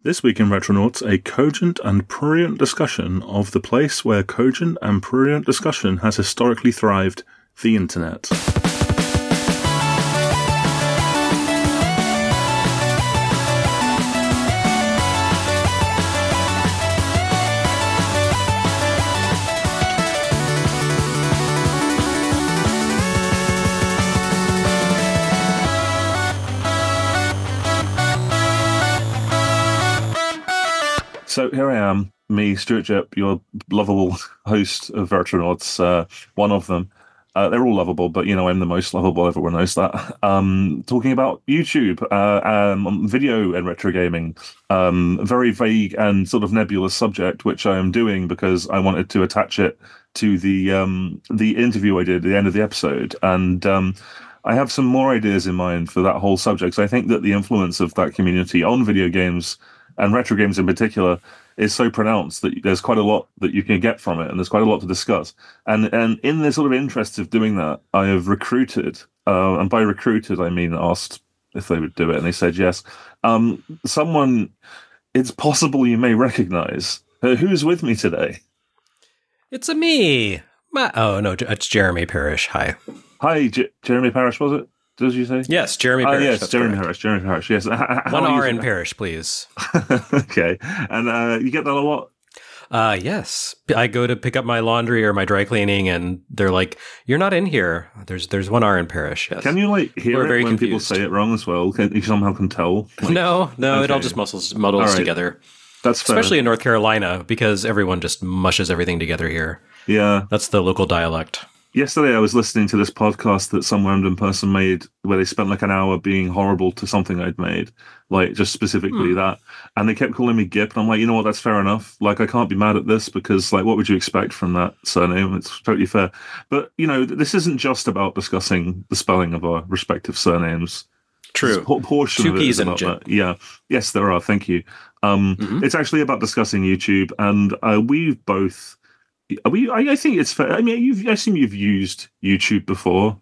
This week in Retronauts, a cogent and prurient discussion of the place where cogent and prurient discussion has historically thrived, the internet. So here I am, me, Stuart Jep, your lovable host of Retronauts, one of them. They're all lovable, but, you know, I'm the most lovable, everyone knows that. Talking about YouTube, video and retro gaming. Very vague and sort of nebulous subject, which I am doing because I wanted to attach it to the interview I did at the end of the episode. And I have some more ideas in mind for that whole subject. So I think that the influence of that community on video games and retro games in particular is so pronounced that there's quite a lot that you can get from it, and there's quite a lot to discuss. And in the sort of interest of doing that, I have recruited, and by recruited I mean asked if they would do it, and they said yes. Someone it's possible you may recognize. Who's with me today? It's me. Oh no, it's Jeremy Parrish. Hi. Hi, Jeremy Parrish, was it? Did you say? Yes, Jeremy Parrish. Yes, Jeremy Parrish, yes. One R in Parrish, please. Okay. And you get that a lot? Yes. I go to pick up my laundry or my dry cleaning, and they're like, "You're not in here." There's one R in Parrish, yes. Can you, hear it when people say it wrong as well? Can you somehow can tell? No, okay. It all just muddles together. That's fair. Especially in North Carolina, because everyone just mushes everything together here. Yeah. That's the local dialect. Yesterday, I was listening to this podcast that some random person made where they spent an hour being horrible to something I'd made, just specifically that. And they kept calling me Gip. And I'm like, you know what? That's fair enough. I can't be mad at this because, what would you expect from that surname? It's totally fair. But, this isn't just about discussing the spelling of our respective surnames. True. Portion Two of it P's is about that. Yeah. Yes, there are. Thank you. It's actually about discussing YouTube. And we've both... I think it's fair. I mean, I assume you've used YouTube before.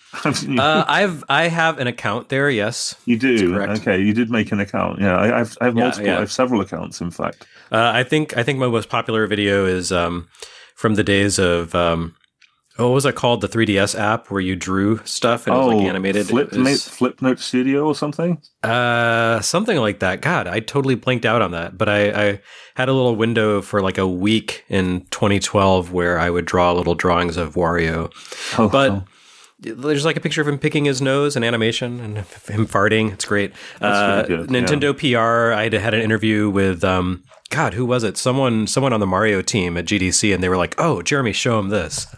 I have an account there. Yes, you do. Okay, you did make an account. Yeah, I have multiple. I have several accounts, in fact. I think my most popular video is from the days of what was it called? The 3DS app where you drew stuff and it was animated. Flipnote Studio or something? Something like that. God, I totally blanked out on that. But I had a little window for a week in 2012 where I would draw little drawings of Wario. There's a picture of him picking his nose, an animation, and him farting. It's great. That's really good. Nintendo PR, I had an interview with... God, who was it? Someone on the Mario team at GDC, and they were like, "Oh, Jeremy, show him this."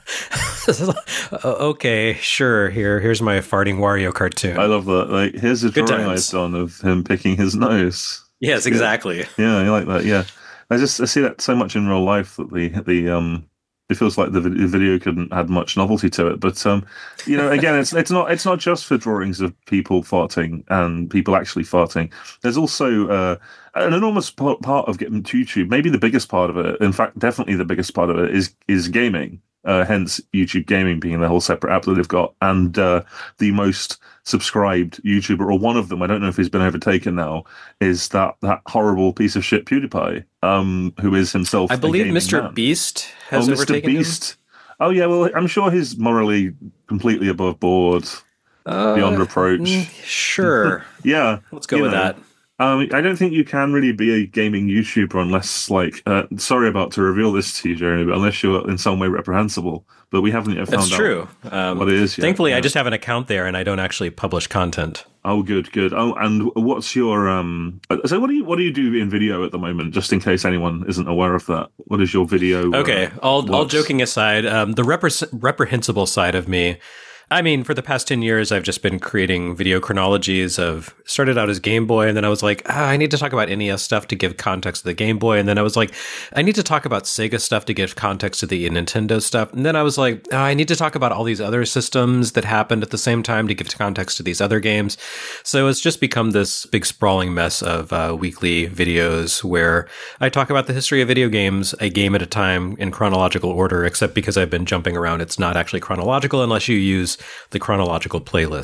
Okay, sure. Here's my farting Wario cartoon. I love that. Here's a drawing I've done of him picking his nose. Yes, exactly. Yeah, I like that. Yeah, I see that so much in real life that it feels like the video couldn't add much novelty to it. But again, it's not just for drawings of people farting and people actually farting. There's also an enormous part of getting to YouTube. Maybe the biggest part of it, in fact, definitely the biggest part of it is gaming. Hence, YouTube Gaming being the whole separate app that they've got, and the most subscribed YouTuber, or one of them, I don't know if he's been overtaken now, is that horrible piece of shit PewDiePie, who is himself. I believe Mr. Man. Beast has overtaken him. Oh yeah, well, I'm sure he's morally completely above board, beyond reproach. Sure. Yeah, let's go with that. I don't think you can really be a gaming YouTuber unless, sorry about to reveal this to you, Jeremy, but unless you're in some way reprehensible. But we haven't yet found out what it is yet. Thankfully, I just have an account there, and I don't actually publish content. Oh, good. Oh, and what's your so what do you do in video at the moment? Just in case anyone isn't aware of that, what is your video? Okay, all joking aside, the reprehensible side of me. I mean, for the past 10 years, I've just been creating video chronologies started out as Game Boy, and then I was like, I need to talk about NES stuff to give context to the Game Boy, and then I was like, I need to talk about Sega stuff to give context to the Nintendo stuff, and then I was like, I need to talk about all these other systems that happened at the same time to give context to these other games. So it's just become this big sprawling mess of weekly videos where I talk about the history of video games, a game at a time in chronological order, except because I've been jumping around, it's not actually chronological unless you use the chronological playlist.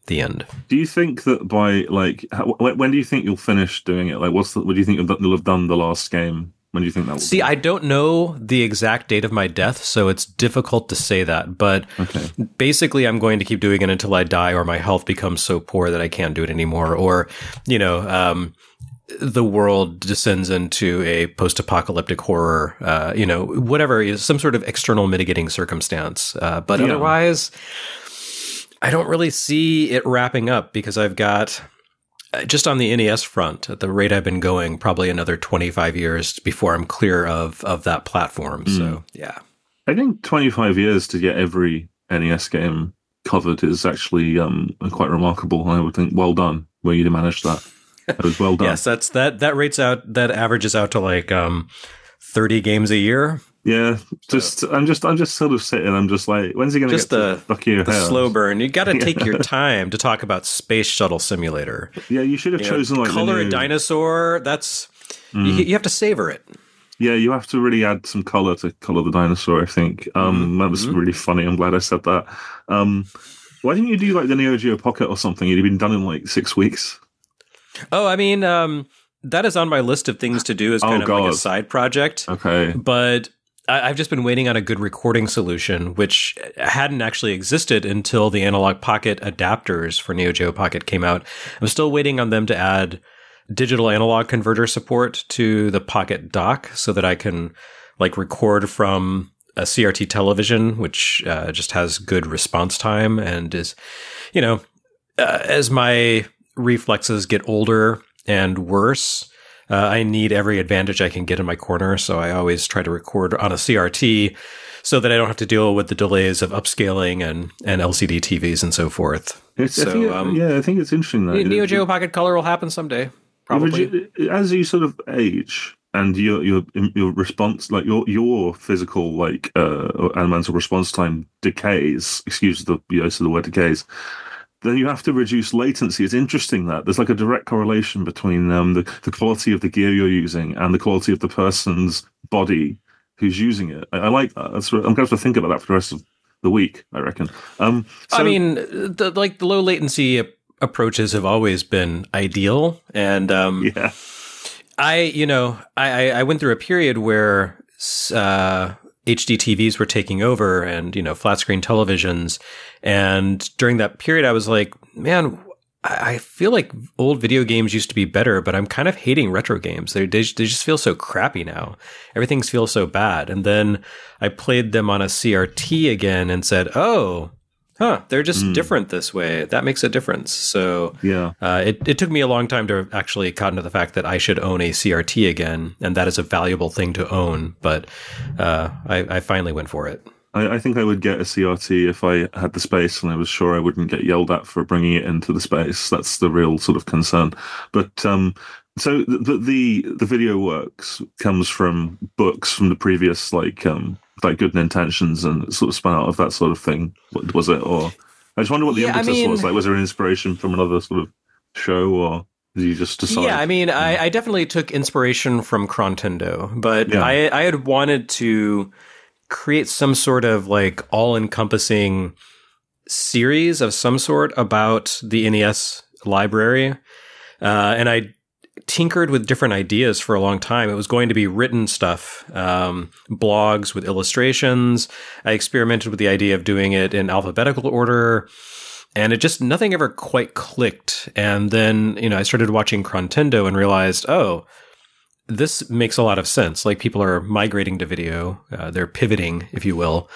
the end. Do you think that by like when do you think you'll finish doing it? Like, what do you think you'll have done the last game? When do you think that will See, I don't know the exact date of my death, so it's difficult to say that. But basically, I'm going to keep doing it until I die or my health becomes so poor that I can't do it anymore. Or, the world descends into a post-apocalyptic horror, whatever is some sort of external mitigating circumstance. But otherwise, I don't really see it wrapping up because I've got... just on the NES front, at the rate I've been going, probably another 25 years before I'm clear of that platform. So, yeah. I think 25 years to get every NES game covered is actually quite remarkable. I would think, well done, where you managed that. That was well done. Yes, that averages out to like 30 games a year. Yeah, I'm just sort of sitting. I'm just like, when's he going to get to the slow burn? You got to take your time to talk about Space Shuttle Simulator. Yeah, you should have chosen like color a dinosaur. That's you have to savor it. Yeah, you have to really add some color to color the dinosaur. I think that was really funny. I'm glad I said that. Why didn't you do like the Neo Geo Pocket or something? You'd been done in like 6 weeks. Oh, I mean, that is on my list of things to do as kind of like a side project. Okay, but I've just been waiting on a good recording solution, which hadn't actually existed until the Analog Pocket adapters for Neo Geo Pocket came out. I'm still waiting on them to add digital analog converter support to the Pocket dock so that I can like record from a CRT television, which just has good response time and is, as my reflexes get older and worse, I need every advantage I can get in my corner, so I always try to record on a CRT so that I don't have to deal with the delays of upscaling and LCD TVs and so forth. I think it's interesting that Neo Geo Pocket Color will happen someday, probably. As you sort of age and your response, like your physical and mental response time decays. Excuse the use of the word decays. Then you have to reduce latency. It's interesting that there's like a direct correlation between the quality of the gear you're using and the quality of the person's body who's using it. I like that. I'm going to have to think about that for the rest of the week, I reckon. I mean, the low latency approaches have always been ideal. And I went through a period where HD TVs were taking over and, flat screen televisions. And during that period, I was like, man, I feel like old video games used to be better, but I'm kind of hating retro games. They just feel so crappy now. Everything feels so bad. And then I played them on a CRT again and said, they're just different this way. That makes a difference. So it took me a long time to actually cotton to the fact that I should own a CRT again, and that is a valuable thing to own. But I finally went for it. I think I would get a CRT if I had the space and I was sure I wouldn't get yelled at for bringing it into the space. That's the real sort of concern. But so the video works comes from books from the previous like Good Intentions and sort of spun out of that sort of thing. What was it? Or I just wonder what the impetus was. Like, was there an inspiration from another sort of show, or did you just decide? Yeah, I mean, I definitely took inspiration from Crontendo, but I had wanted to create some sort of like all-encompassing series of some sort about the NES library, and I tinkered with different ideas for a long time. It was going to be written stuff, blogs with illustrations. I experimented with the idea of doing it in alphabetical order, and nothing ever quite clicked. And then, I started watching Crontendo and realized, this makes a lot of sense. Like, people are migrating to video. They're pivoting, if you will.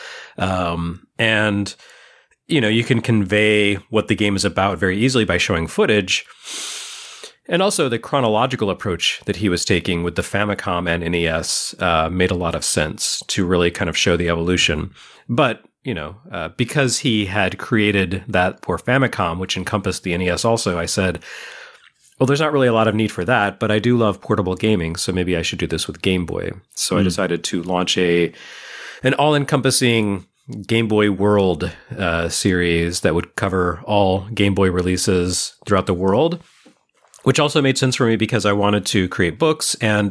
And, you can convey what the game is about very easily by showing footage. And also the chronological approach that he was taking with the Famicom and NES made a lot of sense to really kind of show the evolution. But, because he had created that for Famicom, which encompassed the NES also, I said, well, there's not really a lot of need for that, but I do love portable gaming, so maybe I should do this with Game Boy. So I decided to launch an all-encompassing Game Boy World series that would cover all Game Boy releases throughout the world, which also made sense for me because I wanted to create books and,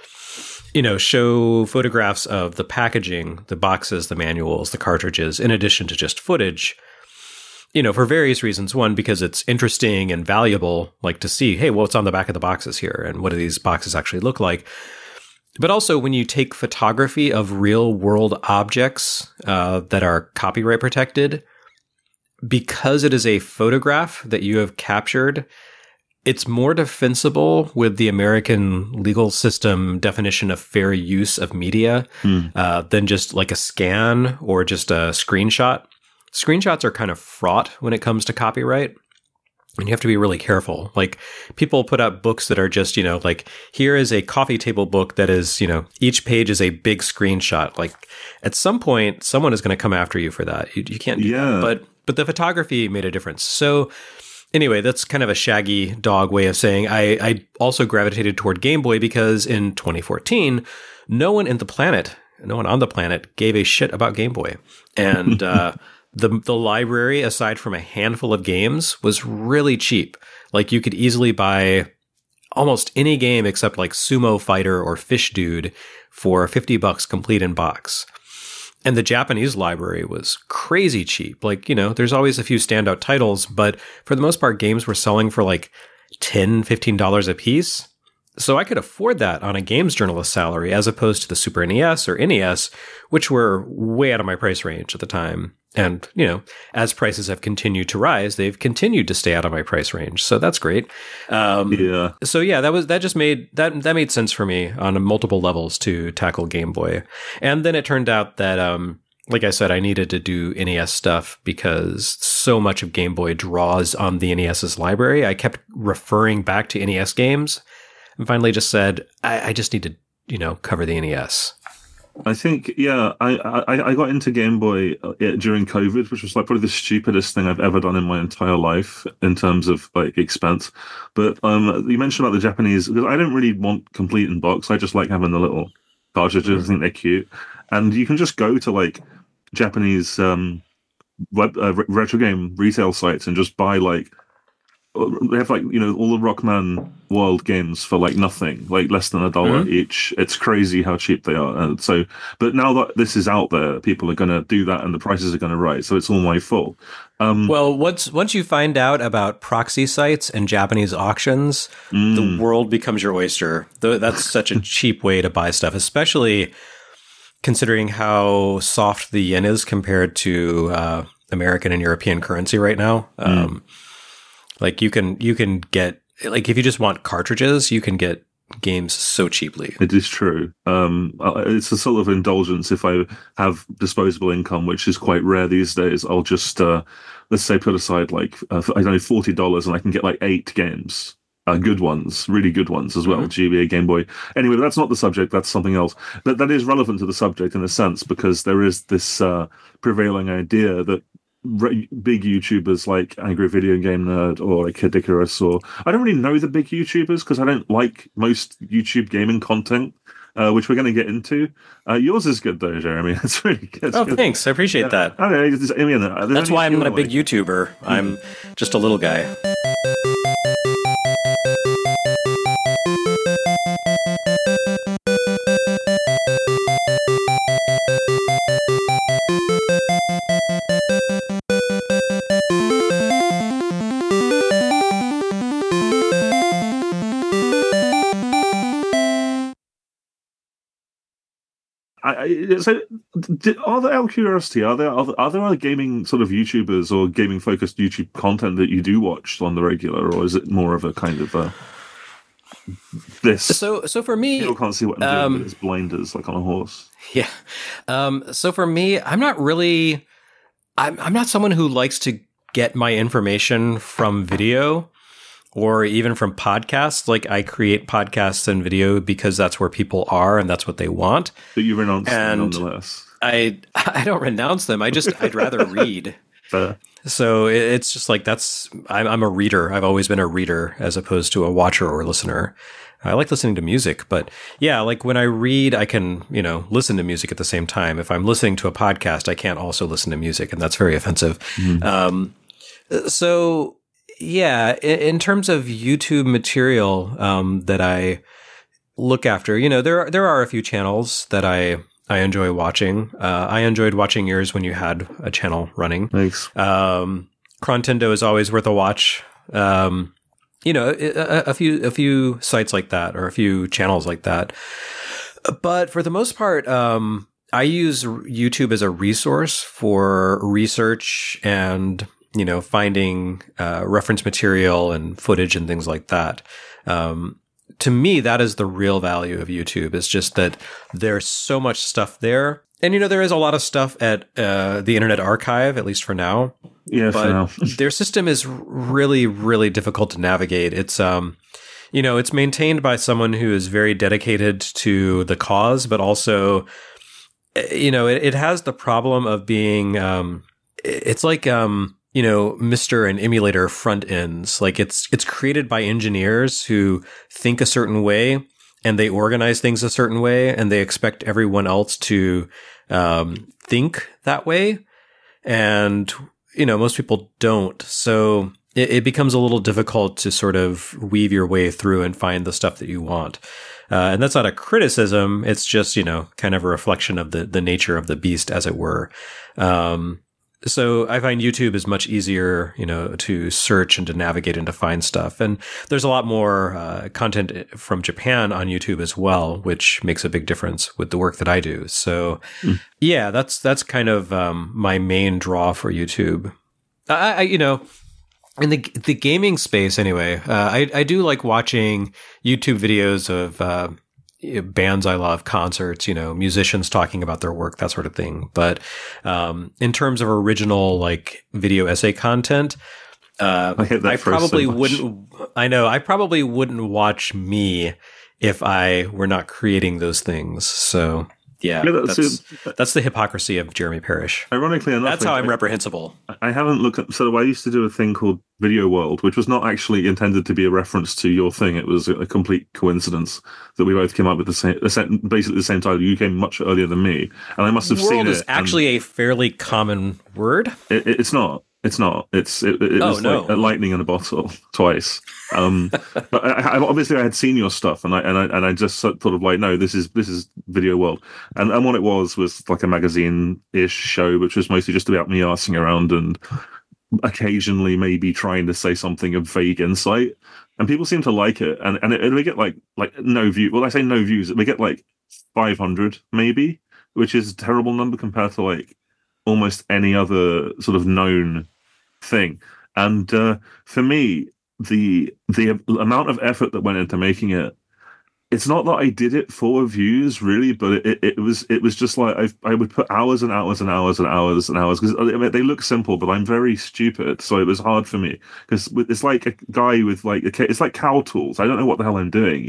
show photographs of the packaging, the boxes, the manuals, the cartridges, in addition to just footage. for various reasons. One, because it's interesting and valuable, like to see, hey, what's on the back of the boxes here and what do these boxes actually look like? But also when you take photography of real world objects that are copyright protected, because it is a photograph that you have captured, it's more defensible with the American legal system definition of fair use of media than just like a scan or just a screenshot. Screenshots are kind of fraught when it comes to copyright, and you have to be really careful. Like, people put out books that are just, like, here is a coffee table book that is, each page is a big screenshot. Like, at some point, someone is going to come after you for that. You can't do that. But the photography made a difference. So anyway, that's kind of a shaggy dog way of saying I also gravitated toward Game Boy because in 2014, no one on the planet gave a shit about Game Boy. And the library, aside from a handful of games, was really cheap. Like, you could easily buy almost any game except like Sumo Fighter or Fish Dude for $50 complete in box. And the Japanese library was crazy cheap. Like, there's always a few standout titles, but for the most part, games were selling for like $10, $15 a piece. So I could afford that on a games journalist salary as opposed to the Super NES or NES, which were way out of my price range at the time. And, as prices have continued to rise, they've continued to stay out of my price range. So that's great. So yeah, that made sense for me on multiple levels to tackle Game Boy. And then it turned out that, like I said, I needed to do NES stuff because so much of Game Boy draws on the NES's library. I kept referring back to NES games and finally just said, I just need to, cover the NES. I think, I got into Game Boy during COVID, which was like probably the stupidest thing I've ever done in my entire life in terms of like expense. But you mentioned about the Japanese, because I don't really want complete in box. I just like having the little cartridges. I think they're cute. And you can just go to like Japanese retro game retail sites and just buy like, they have like, all the Rockman World games for like nothing, like less than $1 each. It's crazy how cheap they are. And so, but now that this is out there, people are going to do that and the prices are going to rise. So it's all my fault. Well, once you find out about proxy sites and Japanese auctions, the world becomes your oyster. That's such a cheap way to buy stuff, especially considering how soft the yen is compared to American and European currency right now. Like you can get, like, if you just want cartridges, you can get games so cheaply. It is true. It's a sort of indulgence. If I have disposable income, which is quite rare these days, I'll just, let's say, put aside like, I don't know, $40 and I can get like 8 games. Good ones, really good ones as well. GBA, Game Boy. Anyway, that's not the subject. That's something else. But that is relevant to the subject in a sense, because there is this prevailing idea that big YouTubers like Angry Video Game Nerd or like Kid Icarus, or I don't really know the big YouTubers because I don't like most YouTube gaming content, which we're going to get into. Yours is good though, Jeremy. It's really good. Oh, thanks. I appreciate that. That's why I'm not a big YouTuber. I'm just a little guy. So, out of curiosity, are there other gaming sort of YouTubers or gaming focused YouTube content that you do watch on the regular, or is it more of a kind of this? So for me, people can't see what I'm doing with his blinders, like on a horse. Yeah. So for me, I'm not someone who likes to get my information from video or even from podcasts. Like, I create podcasts and video because that's where people are and that's what they want. But you renounce them nonetheless. I don't renounce them. I'd rather read. Fair. So it's just like, I'm a reader. I've always been a reader as opposed to a watcher or listener. I like listening to music, but yeah, like when I read, I can, listen to music at the same time. If I'm listening to a podcast, I can't also listen to music, and that's very offensive. So yeah, in terms of YouTube material that I look after, there are a few channels that I enjoy watching. I enjoyed watching yours when you had a channel running. Thanks. Crontendo is always worth a watch. A few sites like that, or a few channels like that. But for the most part, I use YouTube as a resource for research and, finding reference material and footage and things like that. To me, that is the real value of YouTube. It's just that there's so much stuff there. And, there is a lot of stuff at the Internet Archive, at least for now. Yeah, but for now. Their system is really, really difficult to navigate. It's, it's maintained by someone who is very dedicated to the cause, but also, it has the problem of being, it's like, Mr. and emulator front ends. Like it's created by engineers who think a certain way and they organize things a certain way and they expect everyone else to, think that way. And, most people don't. So it becomes a little difficult to sort of weave your way through and find the stuff that you want. And that's not a criticism. It's just, kind of a reflection of the nature of the beast, as it were. So I find YouTube is much easier, to search and to navigate and to find stuff. And there's a lot more content from Japan on YouTube as well, which makes a big difference with the work that I do. So yeah, that's kind of my main draw for YouTube. I in the gaming space anyway, I do like watching YouTube videos of bands I love, concerts, musicians talking about their work, that sort of thing. But in terms of original like video essay content, I probably wouldn't watch me if I were not creating those things. So yeah, that's the hypocrisy of Jeremy Parish. Ironically enough, that's how I'm reprehensible. I haven't looked at. So I used to do a thing called Video World, which was not actually intended to be a reference to your thing. It was a complete coincidence that we both came up with basically the same title. You came much earlier than me, and I must have seen it. World is actually a fairly common word. It's not. It's not. It was like a lightning in a bottle twice. But I obviously I had seen your stuff, and I just sort of like, no, this is Video World, and what it was like a magazine-ish show, which was mostly just about me arsing around and occasionally maybe trying to say something of vague insight, and people seem to like it, and it would get like no view. Well, I say no views. We get like 500 maybe, which is a terrible number compared to like almost any other sort of known thing. And for me, the amount of effort that went into making it, it's not that I did it for views really, but it was just like I would put hours and hours and hours and hours and hours, because I mean, they look simple, but I'm very stupid, so it was hard for me, because it's like a guy with like it's like cow tools. I don't know what the hell I'm doing,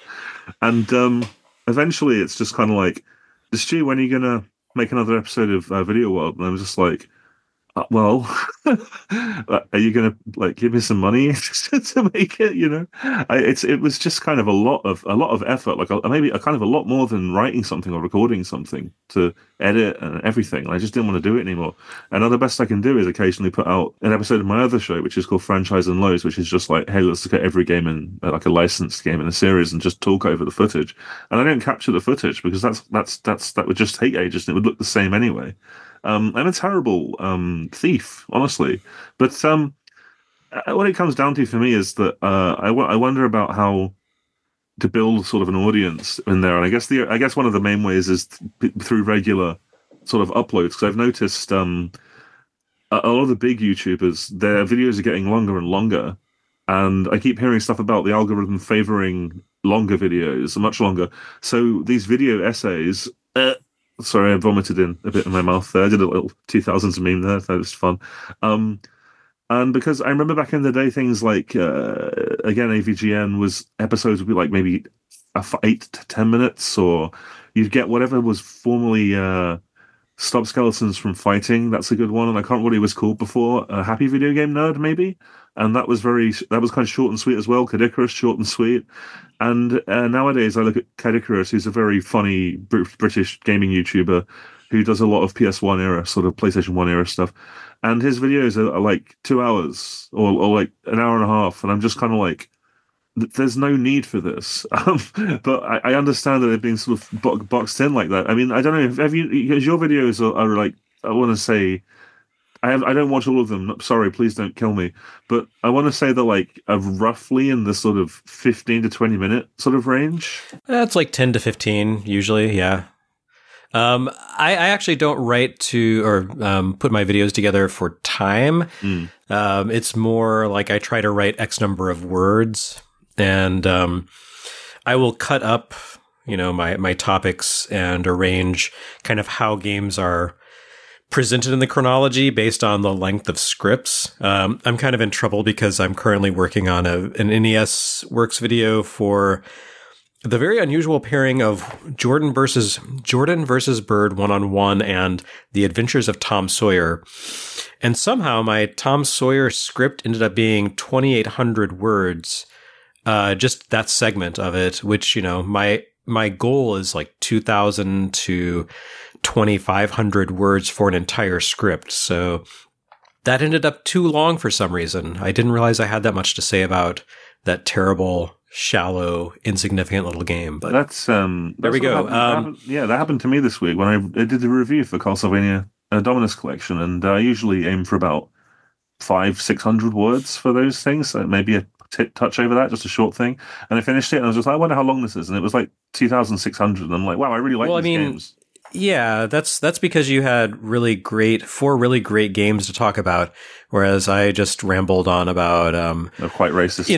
eventually it's just kind of like, Stu, when are you gonna make another episode of Video World? And I was just like, well, are you going to like give me some money to make it? It was just kind of a lot of effort, like maybe a kind of a lot more than writing something or recording something to edit and everything. And I just didn't want to do it anymore. And now the best I can do is occasionally put out an episode of my other show, which is called Franchise and Lows, which is just like, hey, let's look at every game in like a licensed game in a series and just talk over the footage. And I don't capture the footage because that would just take ages and it would look the same anyway. I'm a terrible thief, honestly. But what it comes down to for me is that I wonder about how to build sort of an audience in there. And I guess one of the main ways is through regular sort of uploads. Because I've noticed a lot of the big YouTubers, their videos are getting longer and longer. And I keep hearing stuff about the algorithm favoring longer videos, much longer. So these video essays... Sorry, I vomited in a bit in my mouth there. I did a little 2000s meme there. That was fun. And because I remember back in the day, things like, again, AVGN episodes would be like maybe 8 to 10 minutes, or you'd get whatever was formerly Stop Skeletons from Fighting. That's a good one. And I can't remember what it was called before. Happy Video Game Nerd, maybe? And that was kind of short and sweet as well. Kid Icarus, short and sweet. And nowadays I look at Kid Icarus, who's a very funny British gaming YouTuber who does a lot of PS1 era, sort of PlayStation 1 era stuff. And his videos are like 2 hours or like an hour and a half. And I'm just kind of like, there's no need for this. But I understand that they've been sort of boxed in like that. I mean, I don't know, because your videos are like, I want to say, I don't watch all of them. Sorry, please don't kill me. But I want to say that like roughly in the sort of 15 to 20 minute sort of range. That's like 10 to 15 usually. Yeah. I actually don't write to or put my videos together for time. It's more like I try to write X number of words, and I will cut up, my topics and arrange kind of how games are presented in the chronology based on the length of scripts. I'm kind of in trouble because I'm currently working on an NES Works video for the very unusual pairing of Jordan versus Bird 1-on-1 and The Adventures of Tom Sawyer. And somehow my Tom Sawyer script ended up being 2,800 words, just that segment of it, which, my goal is like 2,000 to 2,500 words for an entire script. So that ended up too long for some reason. I didn't realize I had that much to say about that terrible, shallow, insignificant little game. But that's there we go. That happened to me this week when I did the review for Castlevania Dominus Collection, and I usually aim for about 500-600 words for those things. So maybe a touch over that, just a short thing. And I finished it, and I was just like, I wonder how long this is, and it was like 2,600. And I'm like, wow, I really like these games. Yeah, that's because you had four really great games to talk about, whereas I just rambled on about quite racist.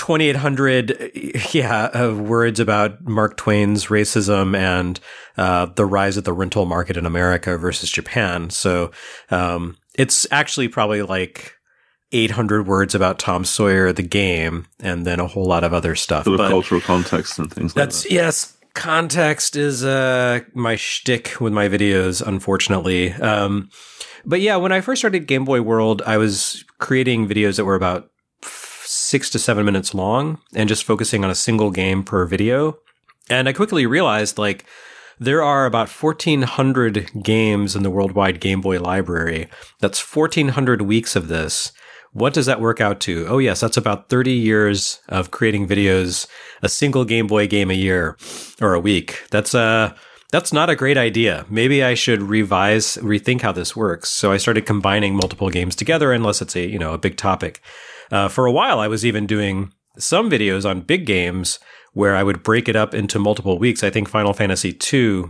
2,800 of words about Mark Twain's racism and the rise of the rental market in America versus Japan. So it's actually probably like 800 words about Tom Sawyer the game, and then a whole lot of other stuff. Sort of cultural context and things like that. Yes. Context is my shtick with my videos, unfortunately. But yeah, when I first started Game Boy World, I was creating videos that were about 6 to 7 minutes long and just focusing on a single game per video. And I quickly realized, like, there are about 1,400 games in the worldwide Game Boy library. That's 1,400 weeks of this. What does that work out to? Oh, yes, that's about 30 years of creating videos, a single Game Boy game a year or a week. That's not a great idea. Maybe I should rethink how this works. So I started combining multiple games together, unless it's a big topic. For a while, I was even doing some videos on big games where I would break it up into multiple weeks. I think Final Fantasy IV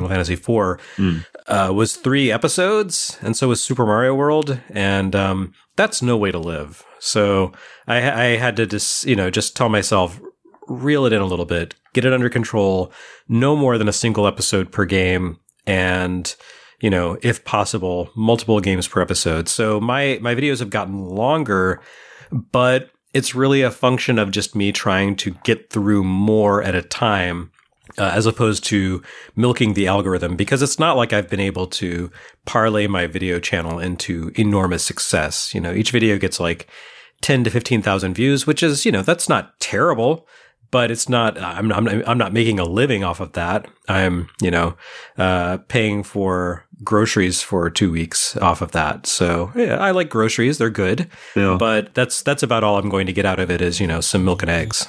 was 3 episodes, and so was Super Mario World, and that's no way to live. So I had to just tell myself, reel it in a little bit, get it under control, no more than a single episode per game, and if possible, multiple games per episode. So my videos have gotten longer, but it's really a function of just me trying to get through more at a time, as opposed to milking the algorithm, because it's not like I've been able to parlay my video channel into enormous success. Each video gets like 10 to 15,000 views, which is, that's not terrible, but it's not, I'm not making a living off of that. I'm, paying for groceries for 2 weeks off of that. So yeah, I like groceries. They're good, yeah. But that's about all I'm going to get out of it is, some milk and eggs.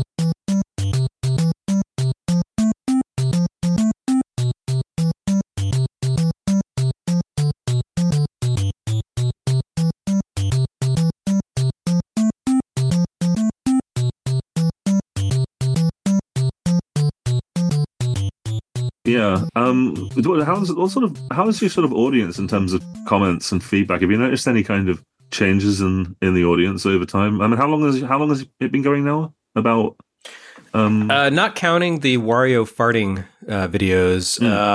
Yeah. How is your sort of audience in terms of comments and feedback? Have you noticed any kind of changes in the audience over time? I mean, how long has it been going now? About not counting the Wario farting videos.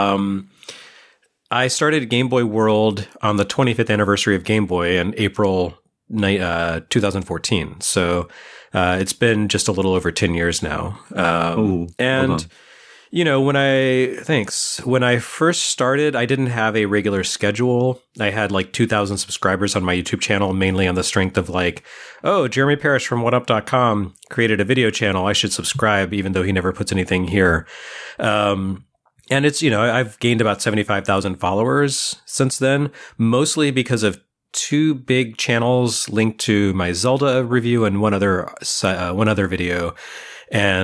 I started Game Boy World on the 25th anniversary of Game Boy in April 2014. So it's been just a little over 10 years now. And when I first started, I didn't have a regular schedule. I had like 2,000 subscribers on my YouTube channel, mainly on the strength of like, oh, Jeremy Parrish from OneUp.com created a video channel. I should subscribe, even though he never puts anything here. And it's, I've gained about 75,000 followers since then, mostly because of 2 big channels linked to my Zelda review and one other video.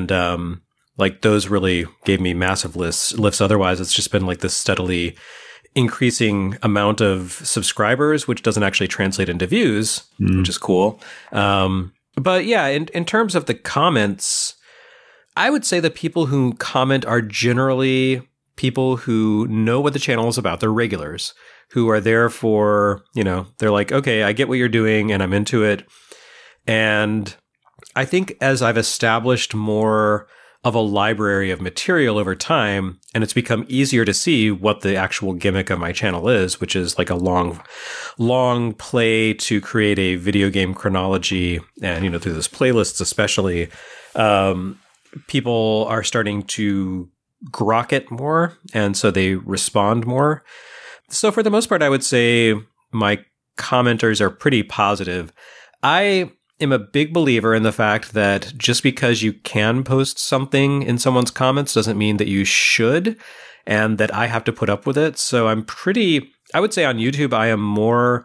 And, like those really gave me massive lifts. Otherwise, it's just been like this steadily increasing amount of subscribers, which doesn't actually translate into views, which is cool. But yeah, in terms of the comments, I would say the people who comment are generally people who know what the channel is about. They're regulars who are there for, they're like, okay, I get what you're doing and I'm into it. And I think as I've established more of a library of material over time, and it's become easier to see what the actual gimmick of my channel is, which is like a long play to create a video game chronology. And, through those playlists, especially, people are starting to grok it more. And so they respond more. So for the most part, I would say my commenters are pretty positive. I am a big believer in the fact that just because you can post something in someone's comments doesn't mean that you should, and that I have to put up with it. So I would say on YouTube, I am more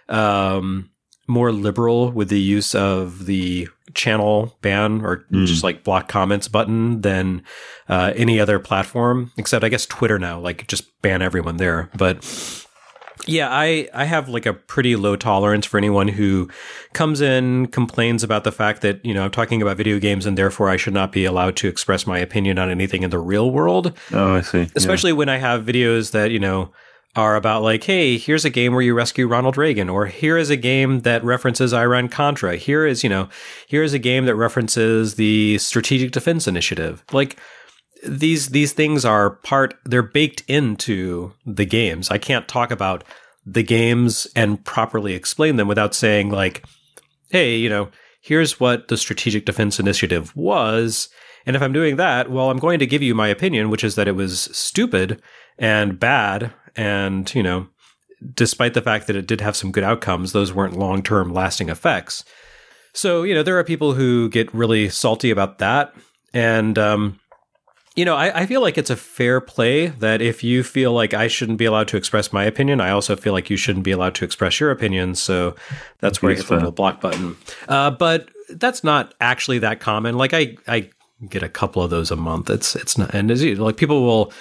liberal with the use of the channel ban or just like block comments button than any other platform, except I guess Twitter now, like just ban everyone there. But yeah, I have like a pretty low tolerance for anyone who comes in, complains about the fact that, I'm talking about video games and therefore I should not be allowed to express my opinion on anything in the real world. Oh, I see. Especially when I have videos that, are about like, hey, here's a game where you rescue Ronald Reagan, or here is a game that references Iran-Contra. Here is a game that references the Strategic Defense Initiative. Like, these things are they're baked into the games. I can't talk about the games and properly explain them without saying like, hey, here's what the Strategic Defense Initiative was. And if I'm doing that, well, I'm going to give you my opinion, which is that it was stupid and bad. And, despite the fact that it did have some good outcomes, those weren't long-term lasting effects. So, there are people who get really salty about that. And, I feel like it's a fair play that if you feel like I shouldn't be allowed to express my opinion, I also feel like you shouldn't be allowed to express your opinion. So that's where I hit the little block button. But that's not actually that common. Like I get a couple of those a month. It's not, and like people will,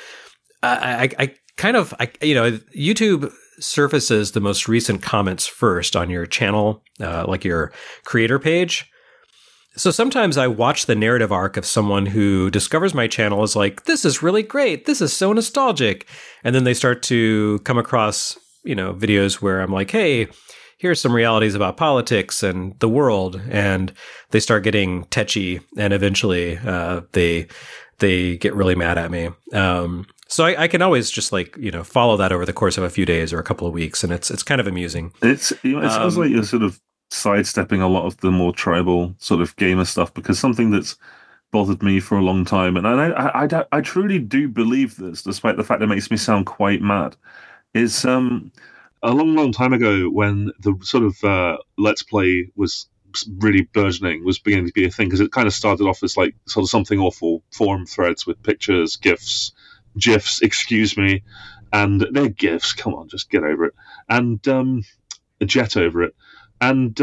YouTube surfaces the most recent comments first on your channel, like your creator page. So sometimes I watch the narrative arc of someone who discovers my channel is like, this is really great. This is so nostalgic. And then they start to come across, videos where I'm like, hey, here's some realities about politics and the world. And they start getting tetchy, and eventually they get really mad at me. So I can always just follow that over the course of a few days or a couple of weeks, and it's kind of amusing. It sounds like you're sort of sidestepping a lot of the more tribal sort of gamer stuff, because something that's bothered me for a long time, and I truly do believe this, despite the fact it makes me sound quite mad, is a long time ago when the sort of Let's Play was really burgeoning, was beginning to be a thing, because it kind of started off as like sort of something awful, forum threads with pictures, GIFs, excuse me, and they're GIFs, come on, just get over it, and jet over it, and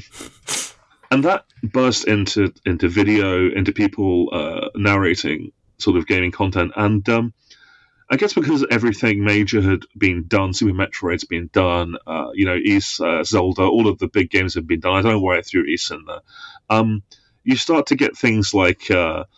that burst into video, into people narrating sort of gaming content, and I guess because everything major had been done, Super Metroid's been done, Ys, Zelda, all of the big games have been done. I don't know why I threw Ys in there. You start to get things like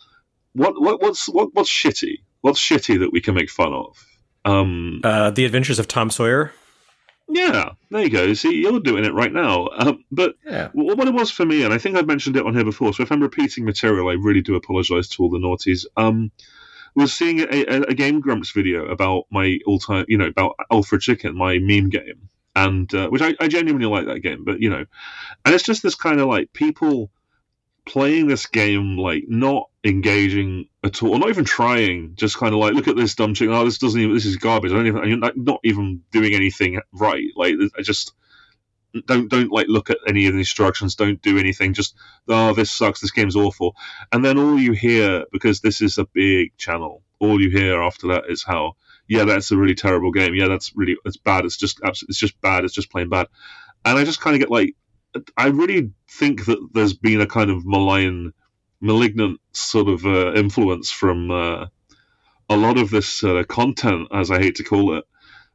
what's shitty? What's shitty that we can make fun of? The Adventures of Tom Sawyer. Yeah, there you go. See, you're doing it right now. But yeah. What it was for me, and I think I've mentioned it on here before, so if I'm repeating material, I really do apologize to all the naughties. Was seeing a Game Grumps video about my all-time, about Alfred Chicken, my meme game, and which I genuinely like that game, but and it's just this kind of like people playing this game, like not engaging at all, or not even trying, just kind of like, look at this dumb chicken, oh, this is garbage. I'm not even doing anything right. Like, I just don't like look at any of the instructions, don't do anything, just, oh, this sucks, this game's awful. And then all you hear, because this is a big channel, all you hear after that is how, yeah, that's a really terrible game, yeah, it's bad, it's just bad, it's just plain bad. And I just kind of get like, I really think that there's been a kind of malignant sort of influence from a lot of this content, as I hate to call it,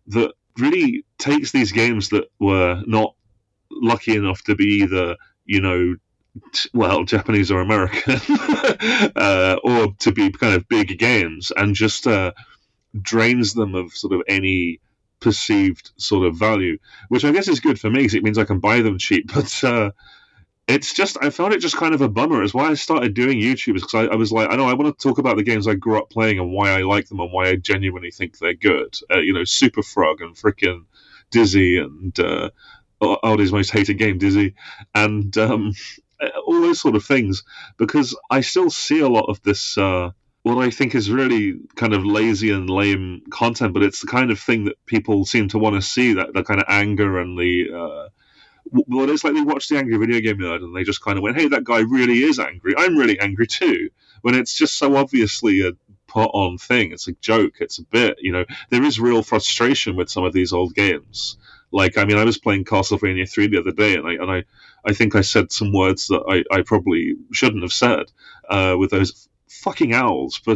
that really takes these games that were not lucky enough to be either, Japanese or American, or to be kind of big games, and just drains them of sort of any perceived sort of value, which I guess is good for me because it means I can buy them cheap. But it's just, I found it just kind of a bummer. It's why I started doing YouTube, because I was like, I want to talk about the games I grew up playing and why I like them and why I genuinely think they're good. Super Frog and frickin' Dizzy and Aldi's most hated game, Dizzy, and all those sort of things, because I still see a lot of this, what I think is really kind of lazy and lame content, but it's the kind of thing that people seem to want to see, that the kind of anger and the... Well, it's like they watched the Angry Video Game Nerd and they just kind of went, hey, that guy really is angry. I'm really angry too. When it's just so obviously a put-on thing. It's a joke. It's a bit, There is real frustration with some of these old games. Like, I mean, I was playing Castlevania 3 the other day, and I think I said some words that I probably shouldn't have said with those fucking owls. But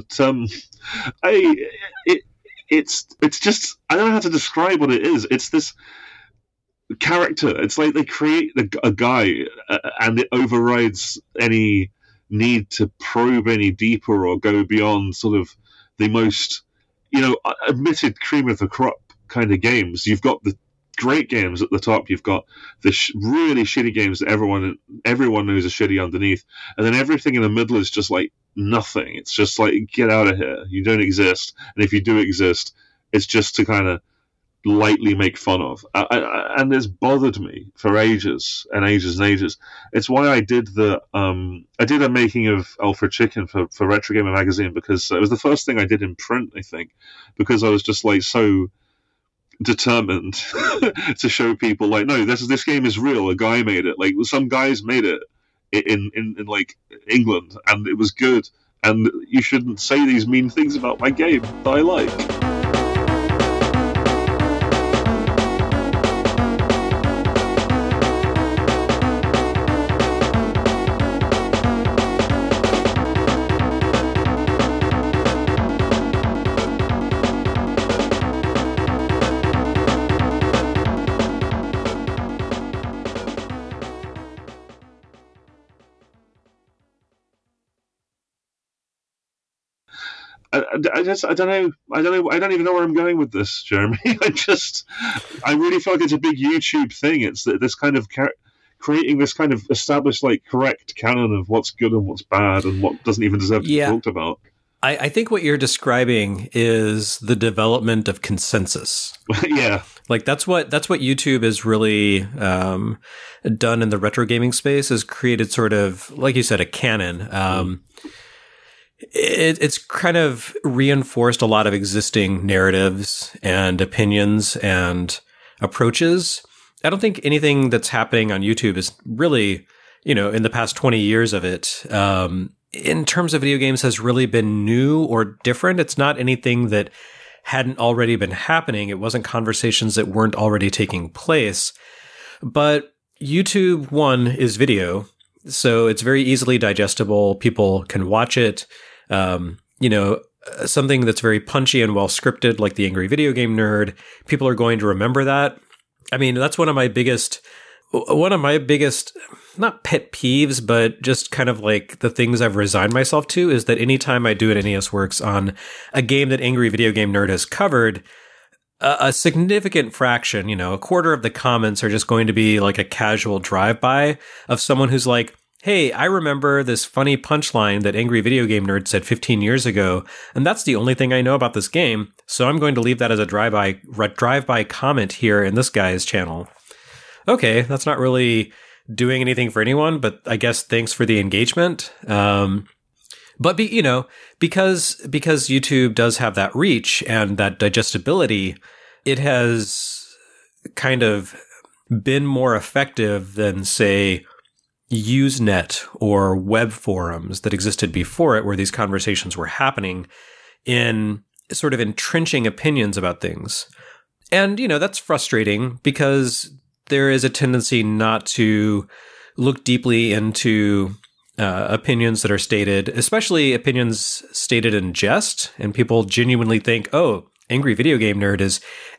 it's just, I don't know how to describe what it is. It's this character. It's like they create a guy and it overrides any need to probe any deeper or go beyond sort of the most, admitted cream of the crop kind of games. You've got the great games at the top. You've got the really shitty games that everyone knows are shitty underneath, and then everything in the middle is just like nothing. It's just like, get out of here. You don't exist, and if you do exist, it's just to kind of lightly make fun of, and it's bothered me for ages and ages and ages. It's why I did a making of Alfred Chicken for Retro Gamer magazine, because it was the first thing I did in print, I think, because I was just like so determined to show people like, no, this game is real. A guy made it. Like, some guys made it in like England, and it was good. And you shouldn't say these mean things about my game that I like. I don't even know where I'm going with this, Jeremy. I really feel like it's a big YouTube thing. It's this kind of creating this kind of established, like, correct canon of what's good and what's bad and what doesn't even deserve to be talked about. I think what you're describing is the development of consensus. Yeah. Like, that's what YouTube has really done in the retro gaming space, is created sort of, like you said, a canon. It's kind of reinforced a lot of existing narratives and opinions and approaches. I don't think anything that's happening on YouTube is really, in the past 20 years of it, in terms of video games, has really been new or different. It's not anything that hadn't already been happening. It wasn't conversations that weren't already taking place. But YouTube, one, is video. So it's very easily digestible. People can watch it. Something that's very punchy and well scripted, like the Angry Video Game Nerd, people are going to remember that. I mean, that's one of my biggest, not pet peeves, but just kind of like the things I've resigned myself to, is that anytime I do an NES Works on a game that Angry Video Game Nerd has covered, a significant fraction, a quarter of the comments are just going to be like a casual drive-by of someone who's like, hey, I remember this funny punchline that Angry Video Game Nerd said 15 years ago, and that's the only thing I know about this game, so I'm going to leave that as a drive-by comment here in this guy's channel. Okay, that's not really doing anything for anyone, but I guess thanks for the engagement. But because YouTube does have that reach and that digestibility, it has kind of been more effective than, say, Usenet or web forums that existed before it, where these conversations were happening, in sort of entrenching opinions about things. And, that's frustrating because there is a tendency not to look deeply into opinions that are stated, especially opinions stated in jest, and people genuinely think, oh, Angry Video Game Nerd is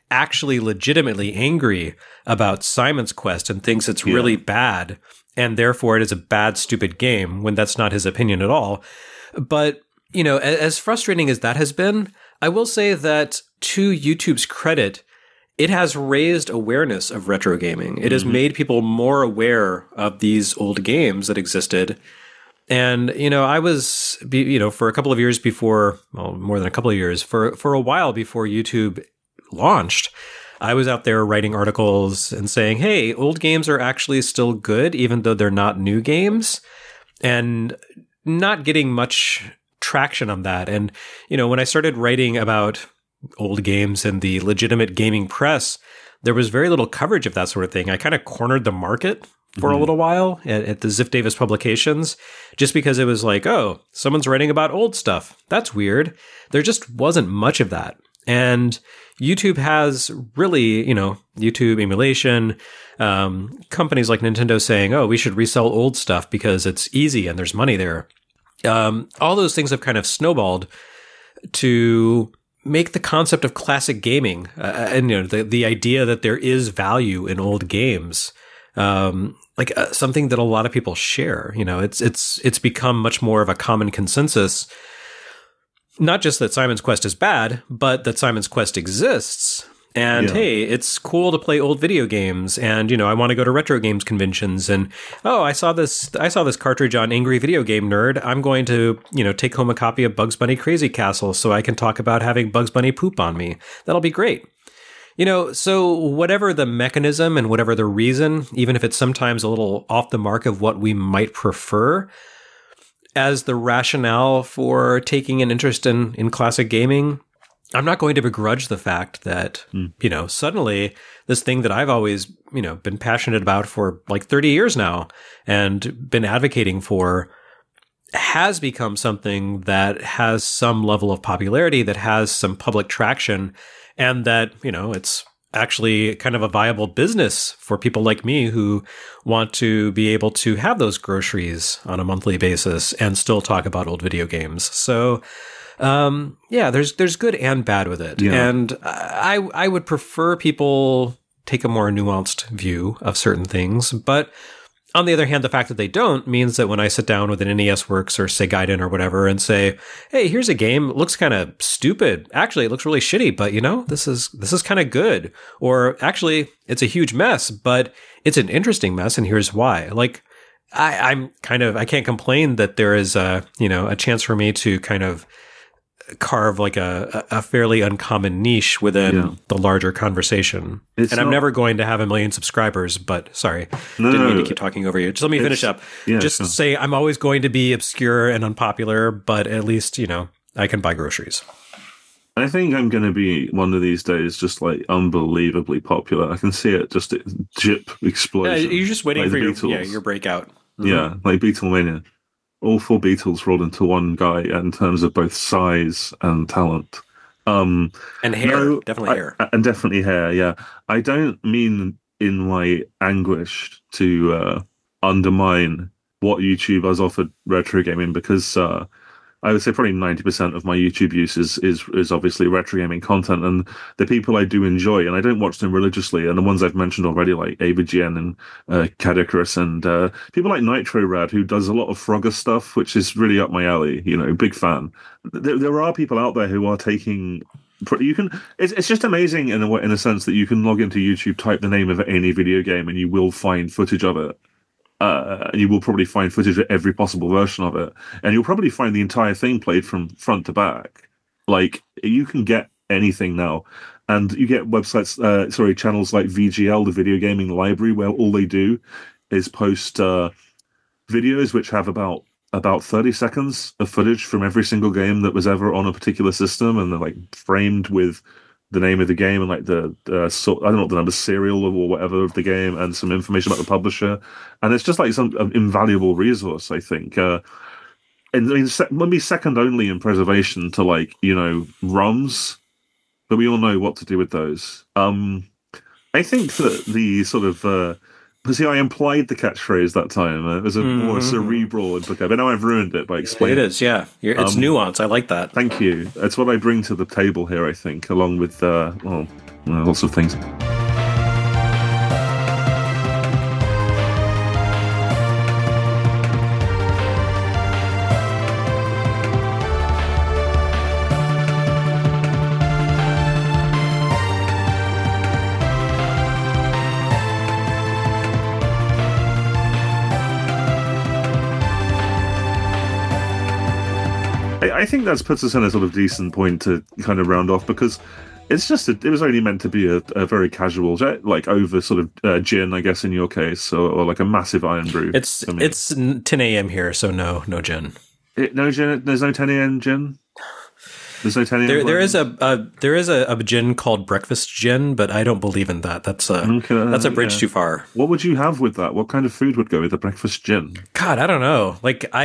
actually legitimately angry about Simon's Quest and thinks it's really bad, and therefore it is a bad, stupid game, when that's not his opinion at all. But, you know, as frustrating as that has been, I will say that to YouTube's credit, it has raised awareness of retro gaming. It has made people more aware of these old games that existed. And, you know, I was, you know, for a couple of years before, well, more than a couple of years, for a while before YouTube launched, I was out there writing articles and saying, hey, old games are actually still good, even though they're not new games, and not getting much traction on that. And, you know, when I started writing about old games in the legitimate gaming press, there was very little coverage of that sort of thing. I kind of cornered the market for a little while at the Ziff Davis publications, just because it was like, oh, someone's writing about old stuff. That's weird. There just wasn't much of that. And YouTube has really, you know, YouTube emulation, companies like Nintendo saying, oh, we should resell old stuff because it's easy and there's money there. All those things have kind of snowballed to make the concept of classic gaming and, you know, the idea that there is value in old games, something that a lot of people share. You know, it's become much more of a common consensus, not just that Simon's Quest is bad, but that Simon's Quest exists. And hey, it's cool to play old video games. And, you know, I want to go to retro games conventions. And, oh, I saw this cartridge on Angry Video Game Nerd. I'm going to, you know, take home a copy of Bugs Bunny Crazy Castle so I can talk about having Bugs Bunny poop on me. That'll be great. You know, so whatever the mechanism and whatever the reason, even if it's sometimes a little off the mark of what we might prefer, as the rationale for taking an interest in classic gaming, I'm not going to begrudge the fact that, you know, suddenly this thing that I've always, you know, been passionate about for like 30 years now and been advocating for has become something that has some level of popularity, that has some public traction, and that, you know, it's actually kind of a viable business for people like me who want to be able to have those groceries on a monthly basis and still talk about old video games. So, there's good and bad with it. Yeah. And I would prefer people take a more nuanced view of certain things. But on the other hand, the fact that they don't means that when I sit down with an NES Works or Segaiden or whatever and say, hey, here's a game, it looks kind of stupid. Actually, it looks really shitty, but you know, this is kind of good. Or actually, it's a huge mess, but it's an interesting mess, and here's why. Like, I can't complain that there is a chance for me to kind of carve like a fairly uncommon niche within the larger conversation. I'm never going to have 1 million subscribers, but sorry, didn't mean to keep talking over you. Just let me finish up. Say I'm always going to be obscure and unpopular, but at least, you know, I can buy groceries. I think I'm going to be one of these days just like unbelievably popular. I can see it, just jip explosion. Yeah, you're just waiting for your breakout. Mm-hmm. Yeah, like Beatlemania. All 4 Beatles rolled into one guy in terms of both size and talent. And hair, definitely hair. And definitely hair, yeah. I don't mean in my anguish to undermine what YouTube has offered retro gaming, because I would say probably 90% of my YouTube use is obviously retro gaming content, and the people I do enjoy, and I don't watch them religiously, and the ones I've mentioned already, like ABGN and Cadicrus, and people like Nitro Rad, who does a lot of Frogger stuff, which is really up my alley, you know, big fan. There are people out there who are taking... It's just amazing in a sense that you can log into YouTube, type the name of any video game, and you will find footage of it. And you will probably find footage of every possible version of it, and you'll probably find the entire thing played from front to back. Like, you can get anything now, and you get channels like VGL, the Video Gaming Library, where all they do is post videos which have about 30 seconds of footage from every single game that was ever on a particular system, and they're like framed with the name of the game and like the I don't know, the number serial or whatever of the game, and some information about the publisher, and it's just like some invaluable resource, I think. And I mean, maybe second only in preservation to, like, you know, ROMs, but we all know what to do with those. I think that the sort of see, I implied the catchphrase that time. It was a more cerebral book, but now I've ruined it by explaining. It is, yeah. It's nuance. I like that. Thank you. It's what I bring to the table here, I think, along with lots of things. I think that puts us in a sort of decent point to kind of round off, because it's just it was only meant to be a very casual, like over sort of gin, I guess in your case, or like a massive iron brew. It's 10 a.m. here, so no gin. No gin. There's no 10 a.m. gin. There's no 10 a.m. There is a gin called breakfast gin, but I don't believe in that. That's a bridge too far. What would you have with that? What kind of food would go with a breakfast gin? God, I don't know.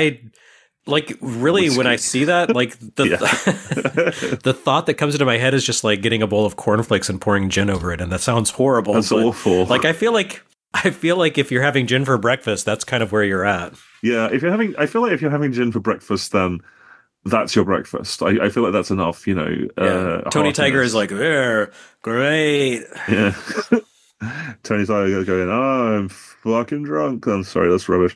Really, when I see that, like the thought that comes into my head is just like getting a bowl of cornflakes and pouring gin over it, and that sounds horrible. That's awful. Like I feel like if you're having gin for breakfast, that's kind of where you're at. Yeah, I feel like if you're having gin for breakfast, then that's your breakfast. I feel like that's enough. You know, Tony Tiger is like, great. Yeah. Tony Tiger going, oh, I'm fucking drunk. I'm sorry, that's rubbish.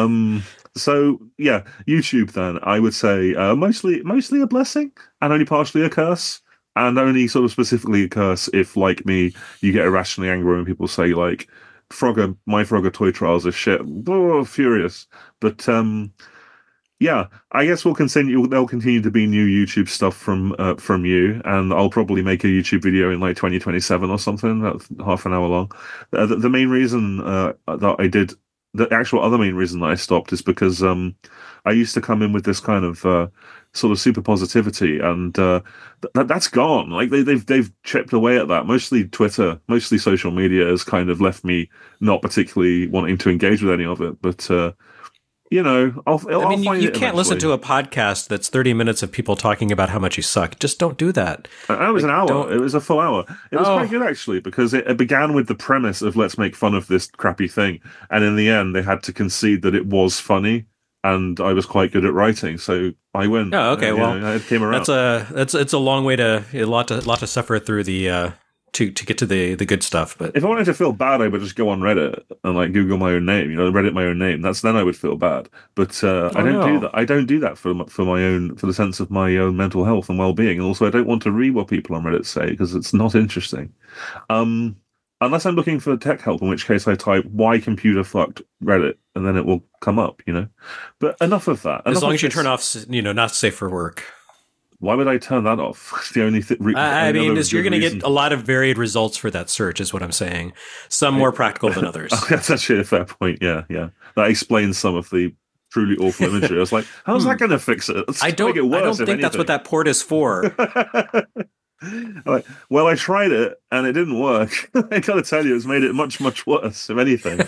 So yeah, YouTube then, I would say mostly a blessing and only partially a curse, and only sort of specifically a curse if, like me, you get irrationally angry when people say like my Frogger toy trials are shit. Oh, furious. But yeah, I guess we'll continue. There'll continue to be new YouTube stuff from you, and I'll probably make a YouTube video in like 2027 or something. That's half an hour long. The main reason that I did. The actual other main reason that I stopped is because I used to come in with this kind of sort of super positivity, and that's gone. Like they've chipped away at that. Mostly Twitter, mostly social media has kind of left me not particularly wanting to engage with any of it. But you know, I'll find you can't listen to a podcast that's 30 minutes of people talking about how much you suck. Just don't do that. It was an hour. It was a full hour. It was quite good, actually, because it began with the premise of let's make fun of this crappy thing. And in the end, they had to concede that it was funny. And I was quite good at writing, so I win. Oh, okay. It came around. It's a long way a lot to suffer through the to get to the good stuff. But if I wanted to feel bad, I would just go on Reddit and like Google my own name, Reddit my own name. Then I would feel bad. But I don't do that. I don't do that for the sense of my own mental health and well-being. And also, I don't want to read what people on Reddit say because it's not interesting. Unless I'm looking for tech help, in which case I type "why computer fucked Reddit" and then it will come up. But enough of that. As long as you turn off, not safe for work. Why would I turn that off? It's the only thing. You're going to get a lot of varied results for that search, is what I'm saying. Some more practical than others. That's actually a fair point. Yeah. That explains some of the truly awful imagery. I was like, how's that going to fix it? I don't think that's what that port is for. Well, I tried it and it didn't work. I gotta tell you, it's made it much, much worse, if anything.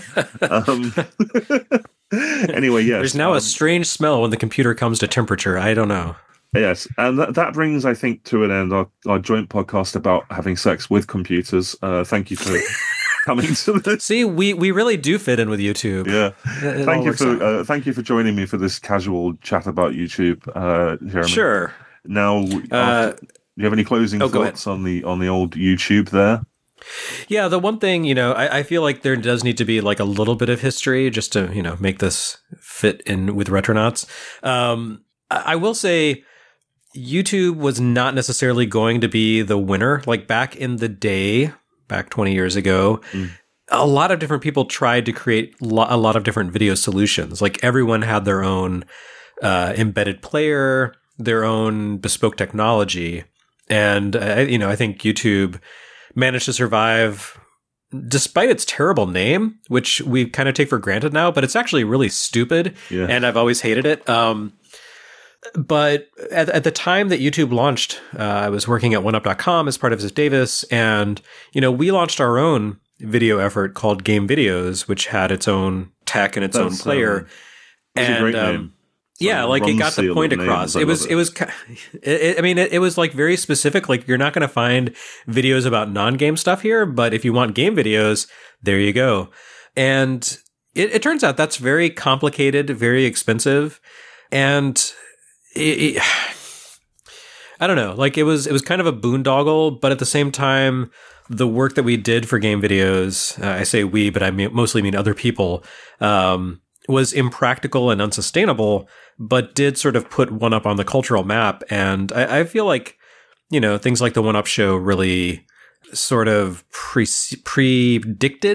Anyway, yes. There's now a strange smell when the computer comes to temperature. I don't know. Yes, and that brings, I think, to an end our joint podcast about having sex with computers. Thank you for coming to this. See, we really do fit in with YouTube. Yeah, thank you for joining me for this casual chat about YouTube, Jeremy. Sure. Now, do you have any closing thoughts on the old YouTube there? Yeah, the one thing, I feel like there does need to be like a little bit of history just to, make this fit in with Retronauts. I will say YouTube was not necessarily going to be the winner. Like back in the day, back 20 years ago, a lot of different people tried to create a lot of different video solutions. Like everyone had their own embedded player, their own bespoke technology. And, I think YouTube managed to survive despite its terrible name, which we kind of take for granted now, but it's actually really stupid. Yeah. And I've always hated it. But at the time that YouTube launched, I was working at OneUp.com as part of Ziff Davis. And, we launched our own video effort called Game Videos, which had its own tech and its own player. And a great name. Yeah, like it got the point across. It was like very specific. Like you're not going to find videos about non-game stuff here, but if you want game videos, there you go. And it turns out that's very complicated, very expensive. And I don't know. Like it was kind of a boondoggle, but at the same time, the work that we did for game videos, I say we, but I mostly mean other people, was impractical and unsustainable, but did sort of put 1UP on the cultural map. And I feel like, you know, things like the 1UP show really sort of predicted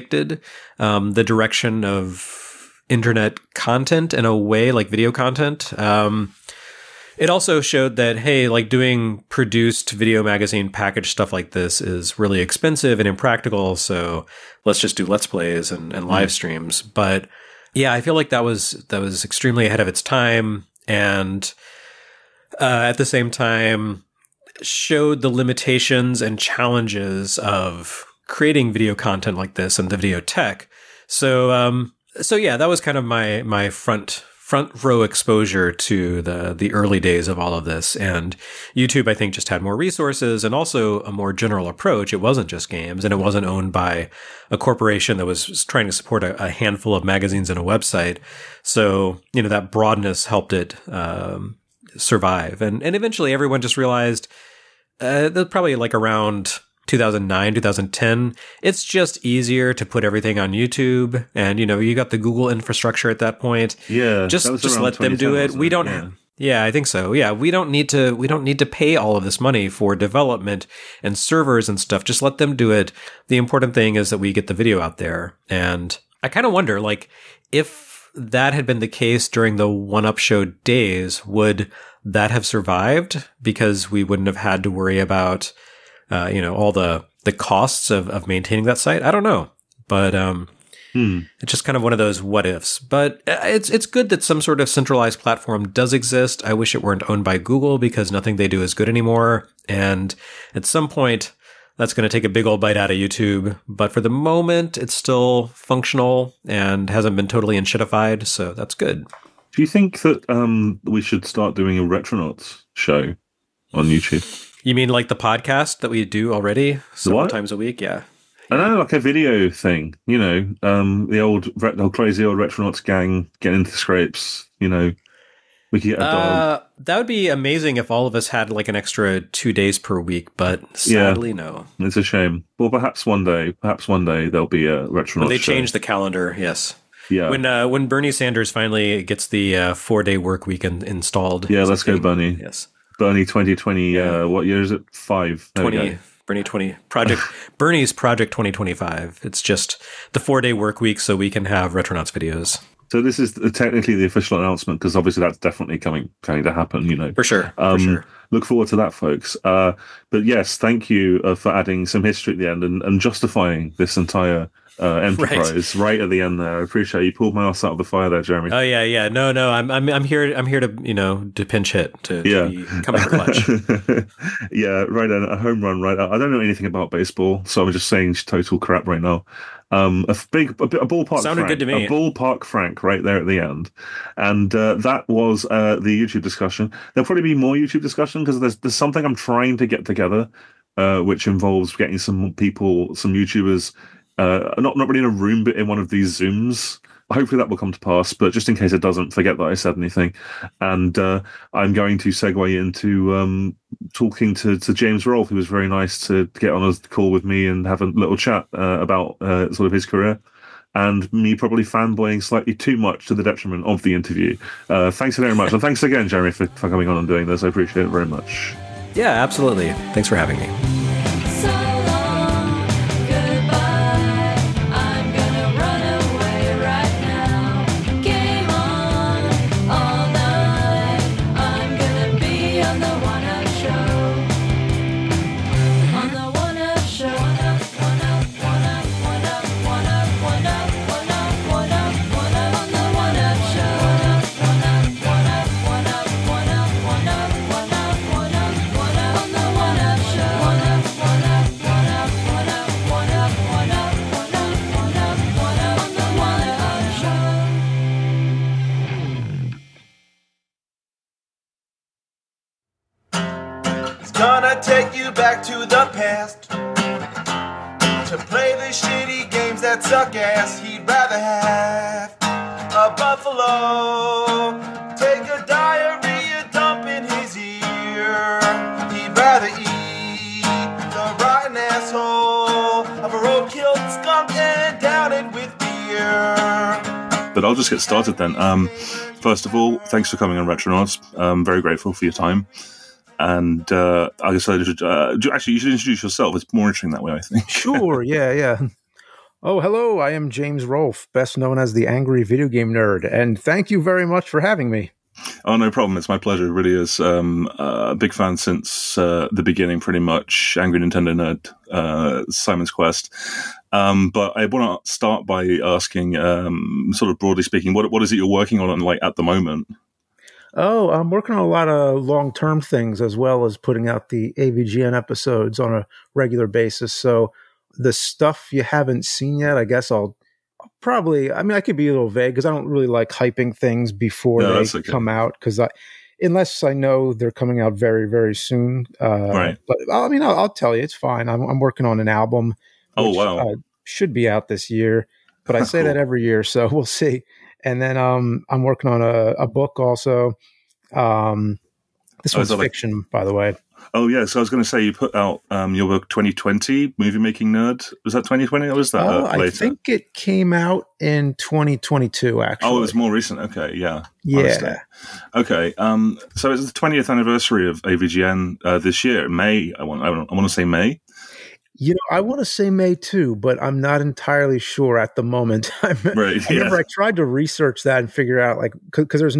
the direction of internet content in a way, like video content. It also showed that, hey, like doing produced video magazine package stuff like this is really expensive and impractical. So let's just do Let's Plays and live streams. But yeah, I feel like that was extremely ahead of its time. And at the same time, showed the limitations and challenges of creating video content like this and the video tech. So yeah, that was kind of my front row exposure to the early days of all of this. And YouTube, I think, just had more resources and also a more general approach. It wasn't just games, and it wasn't owned by a corporation that was trying to support a handful of magazines and a website. So, you know, that broadness helped it survive. And eventually everyone just realized that probably like around 2009, 2010, it's just easier to put everything on YouTube. And, you know, you got the Google infrastructure at that point. Yeah. Just let them do it. We don't Yeah, I think so. Yeah, we don't need to pay all of this money for development and servers and stuff. Just let them do it. The important thing is that we get the video out there. And I kind of wonder, like, if that had been the case during the 1UP show days, would that have survived? Because we wouldn't have had to worry about all the costs of maintaining that site. I don't know, but it's just kind of one of those what ifs. But it's good that some sort of centralized platform does exist. I wish it weren't owned by Google, because nothing they do is good anymore. And at some point, that's going to take a big old bite out of YouTube. But for the moment, it's still functional and hasn't been totally enshittified. So that's good. Do you think that we should start doing a Retronauts show on YouTube? You mean like the podcast that we do already several times a week? Yeah. I know, like a video thing, you know, the old crazy old Retronauts gang getting into scrapes, you know, we could get a dog. That would be amazing if all of us had like an extra 2 days per week, but sadly, no. It's a shame. Well, perhaps one day there'll be a Retronauts when they show. change the calendar, yes. Yeah. When Bernie Sanders finally gets the 4-day work week installed. Yeah, let's go, Bernie. Yes. Bernie 2020, what year is it? 5. Bernie 20 Bernie's Project 2025. It's just the 4-day work week so we can have Retronauts videos. So this is technically the official announcement, because obviously that's definitely coming to happen, you know. For sure. Look forward to that, folks. But yes, thank you for adding some history at the end and justifying this entire enterprise right at the end there. I appreciate it. You pulled my ass out of the fire there, Jeremy. Oh yeah. No. I'm here to to pinch hit to be coming clutch. Yeah, right. A home run, right? I don't know anything about baseball, so I'm just saying total crap right now. A ballpark sounded Frank, good to me. A ballpark Frank right there at the end, and that was the YouTube discussion. There'll probably be more YouTube discussion, because there's something I'm trying to get together, which involves getting some people, some YouTubers. Not really in a room, but in one of these Zooms. Hopefully that will come to pass, but just in case it doesn't, forget that I said anything. And I'm going to segue into talking to James Rolfe, who was very nice to get on a call with me and have a little chat about sort of his career, and me probably fanboying slightly too much to the detriment of the interview. Thanks very much. And thanks again, Jeremy, for coming on and doing this. I appreciate it very much. Yeah, absolutely. Thanks for having me. Gonna take you back to the past to play the shitty games that suck ass. He'd rather have a buffalo take a diarrhea dump in his ear but I'll just get started then. First of all, thanks for coming on Retronauts. I'm very grateful for your time. And I guess you should introduce yourself. It's more interesting that way, I think. Sure, yeah. Oh, hello, I am James Rolfe, best known as the Angry Video Game Nerd, and thank you very much for having me. Oh, no problem. It's my pleasure. It really is. A big fan since the beginning, pretty much. Angry Nintendo Nerd, Simon's Quest. But I want to start by asking, sort of broadly speaking, what is it you're working on like at the moment? Oh, I'm working on a lot of long-term things as well as putting out the AVGN episodes on a regular basis. So the stuff you haven't seen yet, I guess I'll probably, I could be a little vague because I don't really like hyping things before they come out because unless I know they're coming out very, very soon. Right. But I'll tell you, it's fine. I'm working on an album. Which, should be out this year, but I say that every year, so we'll see. And then I'm working on a book also. This one's fiction, by the way. Oh, yeah. So I was going to say you put out your book 2020, Movie Making Nerd. Was that 2020 or was that later? I think it came out in 2022, actually. Oh, it was more recent. Okay, yeah. Yeah. Honestly. Okay. So it's the 20th anniversary of AVGN this year, May. I want to say May. I want to say May too, but I'm not entirely sure at the moment. I remember I tried to research that and figure out because there's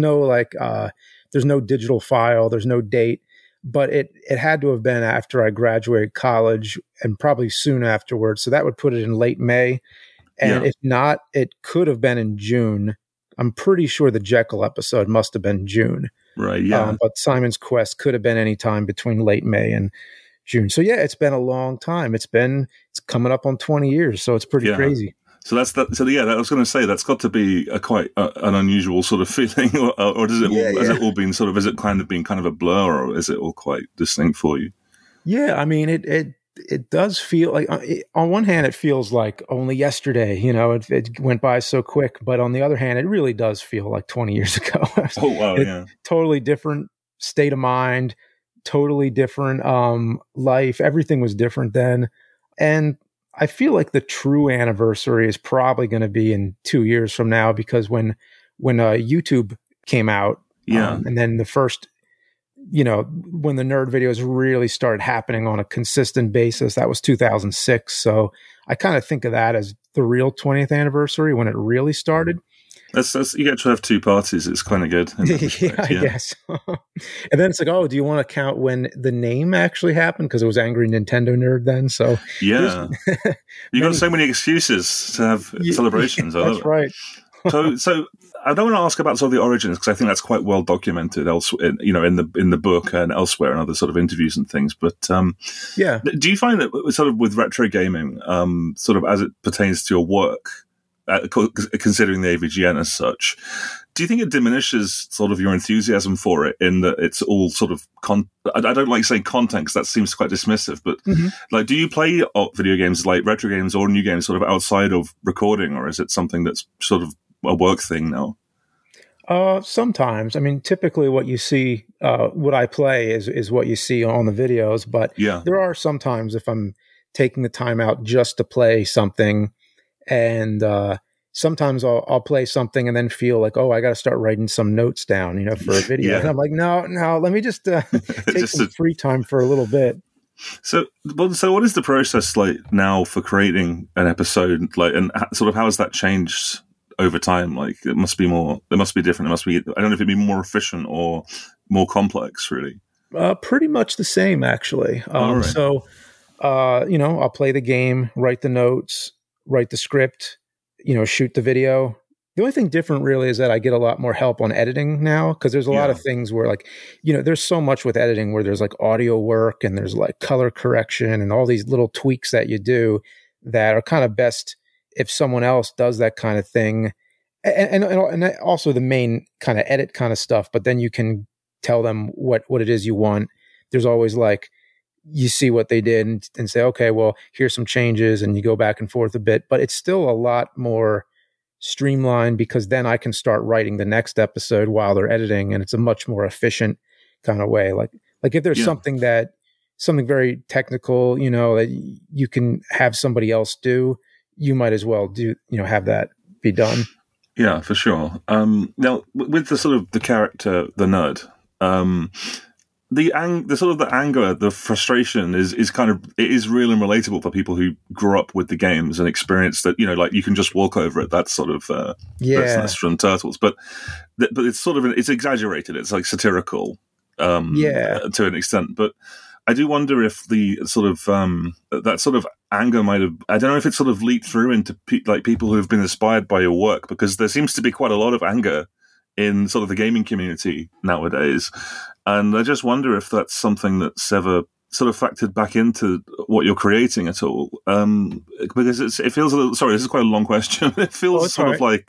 no digital file, there's no date, but it had to have been after I graduated college and probably soon afterwards. So that would put it in late May. And if not, it could have been in June. I'm pretty sure the Jekyll episode must have been June. Right. Yeah. But Simon's Quest could have been any time between late May and June. So yeah, it's been a long time. It's coming up on 20 years. So it's pretty crazy. So that's that. So yeah, I was going to say that's got to be a quite an unusual sort of feeling, or does it? Has it all been sort of? Is it kind of a blur, or is it all quite distinct for you? Yeah, it does feel like on one hand it feels like only yesterday. It went by so quick, but on the other hand, it really does feel like 20 years ago. Oh wow, yeah, totally different state of mind, totally different life. Everything was different then, and I feel like the true anniversary is probably going to be in 2 years from now because when YouTube came out, and then the first, when the nerd videos really started happening on a consistent basis, that was 2006. So I kind of think of that as the real 20th anniversary when it really started. That's you get to have two parties. It's kind of good. I guess. And then it's like, oh, do you want to count when the name actually happened? Because it was Angry Nintendo Nerd then. So yeah, you got so many excuses to have celebrations. That's right. So I don't want to ask about sort of the origins because I think that's quite well documented elsewhere, in the book and elsewhere and other sort of interviews and things. But do you find that sort of with retro gaming, sort of as it pertains to your work? Considering the AVGN as such, do you think it diminishes sort of your enthusiasm for it in that it's all sort of I don't like saying content because that seems quite dismissive, but like, do you play video games like retro games or new games sort of outside of recording, or is it something that's sort of a work thing now? Sometimes. Typically what you see, what I play is what you see on the videos, but there are sometimes if I'm taking the time out just to play something. And sometimes I'll play something and then feel like, oh, I got to start writing some notes down, for a video. And I'm like, no, let me just take some free time for a little bit. So what is the process like now for creating an episode? Like, and sort of how has that changed over time? Like, it must be different. It must be, I don't know if it'd be more efficient or more complex, really. Pretty much the same, actually. So, I'll play the game, write the notes, write the script, shoot the video. The only thing different really is that I get a lot more help on editing now because there's a lot of things where there's so much with editing where there's like audio work and there's like color correction and all these little tweaks that you do that are kind of best if someone else does that kind of thing. And also the main kind of edit kind of stuff, but then you can tell them what it is you want. There's always like, you see what they did and say, okay, well, here's some changes, and you go back and forth a bit, but it's still a lot more streamlined because then I can start writing the next episode while they're editing, and it's a much more efficient kind of way. Like if there's something very technical, that you can have somebody else do, you might as well have that be done. Yeah, for sure. Now, with the sort of the character, the nerd, the sort of the anger, the frustration is kind of, it is real and relatable for people who grew up with the games and experience that, like you can just walk over it. That's sort of that's from Turtles, but it's sort of it's exaggerated. It's like satirical, to an extent. But I do wonder if the sort of that sort of anger might have, I don't know if it sort of leaked through into people who have been inspired by your work, because there seems to be quite a lot of anger in sort of the gaming community nowadays. And I just wonder if that's something that's ever sort of factored back into what you're creating at all. Because it feels a little, sorry, this is quite a long question. It feels sort of like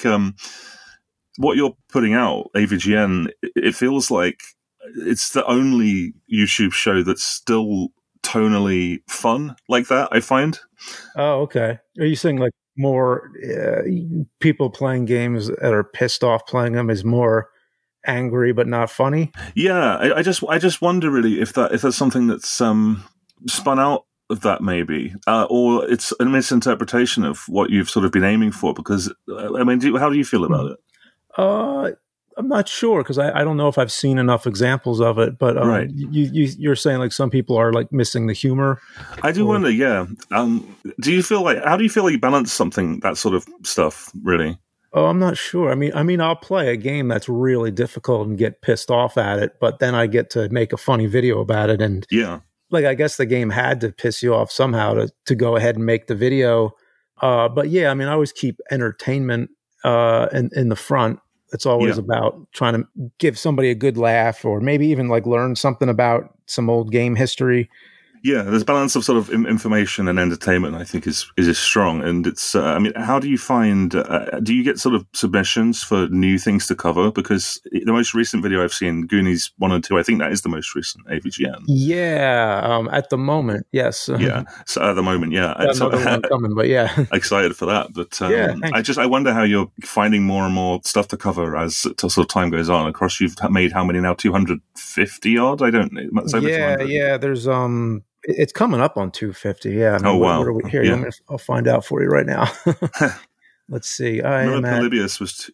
what you're putting out, AVGN, it feels like it's the only YouTube show that's still tonally fun like that, I find. Oh, okay. Are you saying like more people playing games that are pissed off playing them is more angry but not funny? Yeah, I just wonder really if that's something that's spun out of that maybe, or it's a misinterpretation of what you've sort of been aiming for. Because I mean, how do you feel about it? I'm not sure, because I don't know if I've seen enough examples of it. But right. You're saying like some people are like missing the humor. I do wonder. Yeah. Do you feel like, how do you feel like you balance something, that sort of stuff, really? Oh, I'm not sure. I mean, I'll play a game that's really difficult and get pissed off at it, but then I get to make a funny video about it. And yeah, like, I guess the game had to piss you off somehow to go ahead and make the video. But yeah, I mean, I always keep entertainment in the front. It's always about trying to give somebody a good laugh, or maybe even like learn something about some old game history. Yeah, there's a balance of sort of information and entertainment, I think, is strong. And it's, I mean, how do you find, do you get sort of submissions for new things to cover? Because the most recent video I've seen, Goonies 1 and 2, I think that is the most recent AVGN. Yeah, at the moment, yes. Yeah, so at the moment, yeah. Another one coming, but yeah. Excited for that. But I wonder how you're finding more and more stuff to cover as sort of time goes on. Of course, you've made how many now? 250 odd? I don't know. It's over 200. Yeah, there's it's coming up on 250. Yeah. I mean, wow. What are we here? Yeah. I'll find out for you right now. Let's see. Polybius was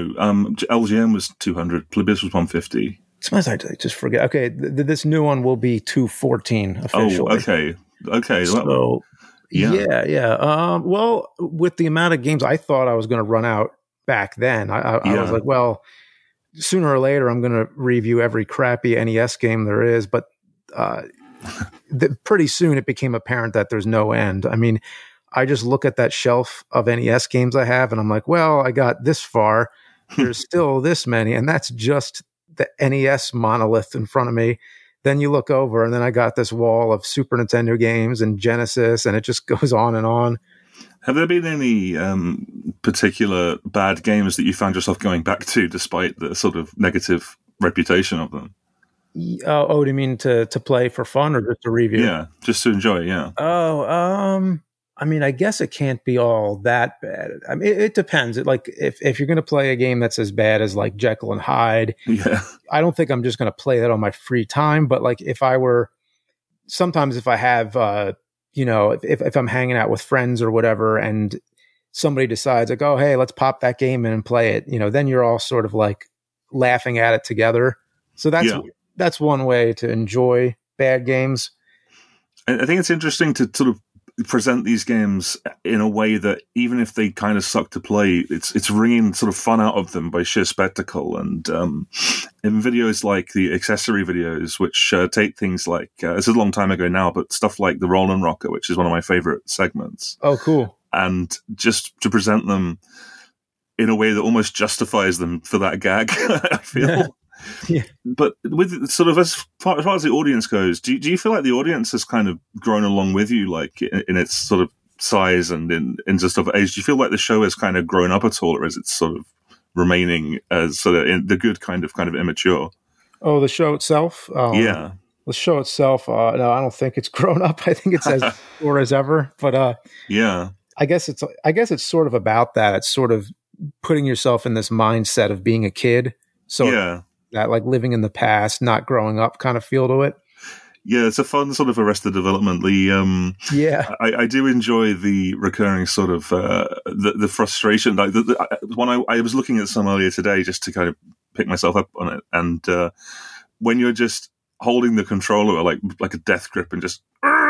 LGN was 200. Polybius was 150. Sometimes I just forget. Okay, this new one will be 214 officially. Oh, okay. So yeah. Well, with the amount of games I thought I was going to run out back then, I was like, well, sooner or later I'm going to review every crappy NES game there is, but. Pretty soon it became apparent that there's no end. I mean, I just look at that shelf of NES games I have and I'm like, well, I got this far. There's still this many. And that's just the NES monolith in front of me. Then you look over and then I got this wall of Super Nintendo games and Genesis, and it just goes on and on. Have there been any particular bad games that you found yourself going back to despite the sort of negative reputation of them? Do you mean to play for fun or just to review? Yeah, just to enjoy. Yeah. I mean, I guess it can't be all that bad. I mean, it depends. If you're going to play a game that's as bad as like Jekyll and Hyde, I don't think I'm just going to play that on my free time. But like, if I have, if I'm hanging out with friends or whatever, and somebody decides like, oh, hey, let's pop that game in and play it, then you're all sort of like laughing at it together. So that's one way to enjoy bad games. I think it's interesting to sort of present these games in a way that even if they kind of suck to play, it's wringing sort of fun out of them by sheer spectacle. And in videos like the accessory videos, which take things like, it's a long time ago now, but stuff like the Roll and Rocker, which is one of my favorite segments. Oh, cool. And just to present them in a way that almost justifies them for that gag, I feel. Yeah. But with sort of as far as the audience goes, do you feel like the audience has kind of grown along with you, like in its sort of size and in just sort of age? Do you feel like the show has kind of grown up at all, or is it sort of remaining as sort of in the good kind of immature? Oh, the show itself? The show itself, no, I don't think it's grown up. I think it's as pure as ever. But I guess it's sort of about that. It's sort of putting yourself in this mindset of being a kid. So that like living in the past, not growing up kind of feel to it. Yeah, it's a fun sort of Arrested Development. I do enjoy the recurring sort of the frustration. Like when I was looking at some earlier today just to kind of pick myself up on it, and when you're just holding the controller like a death grip and just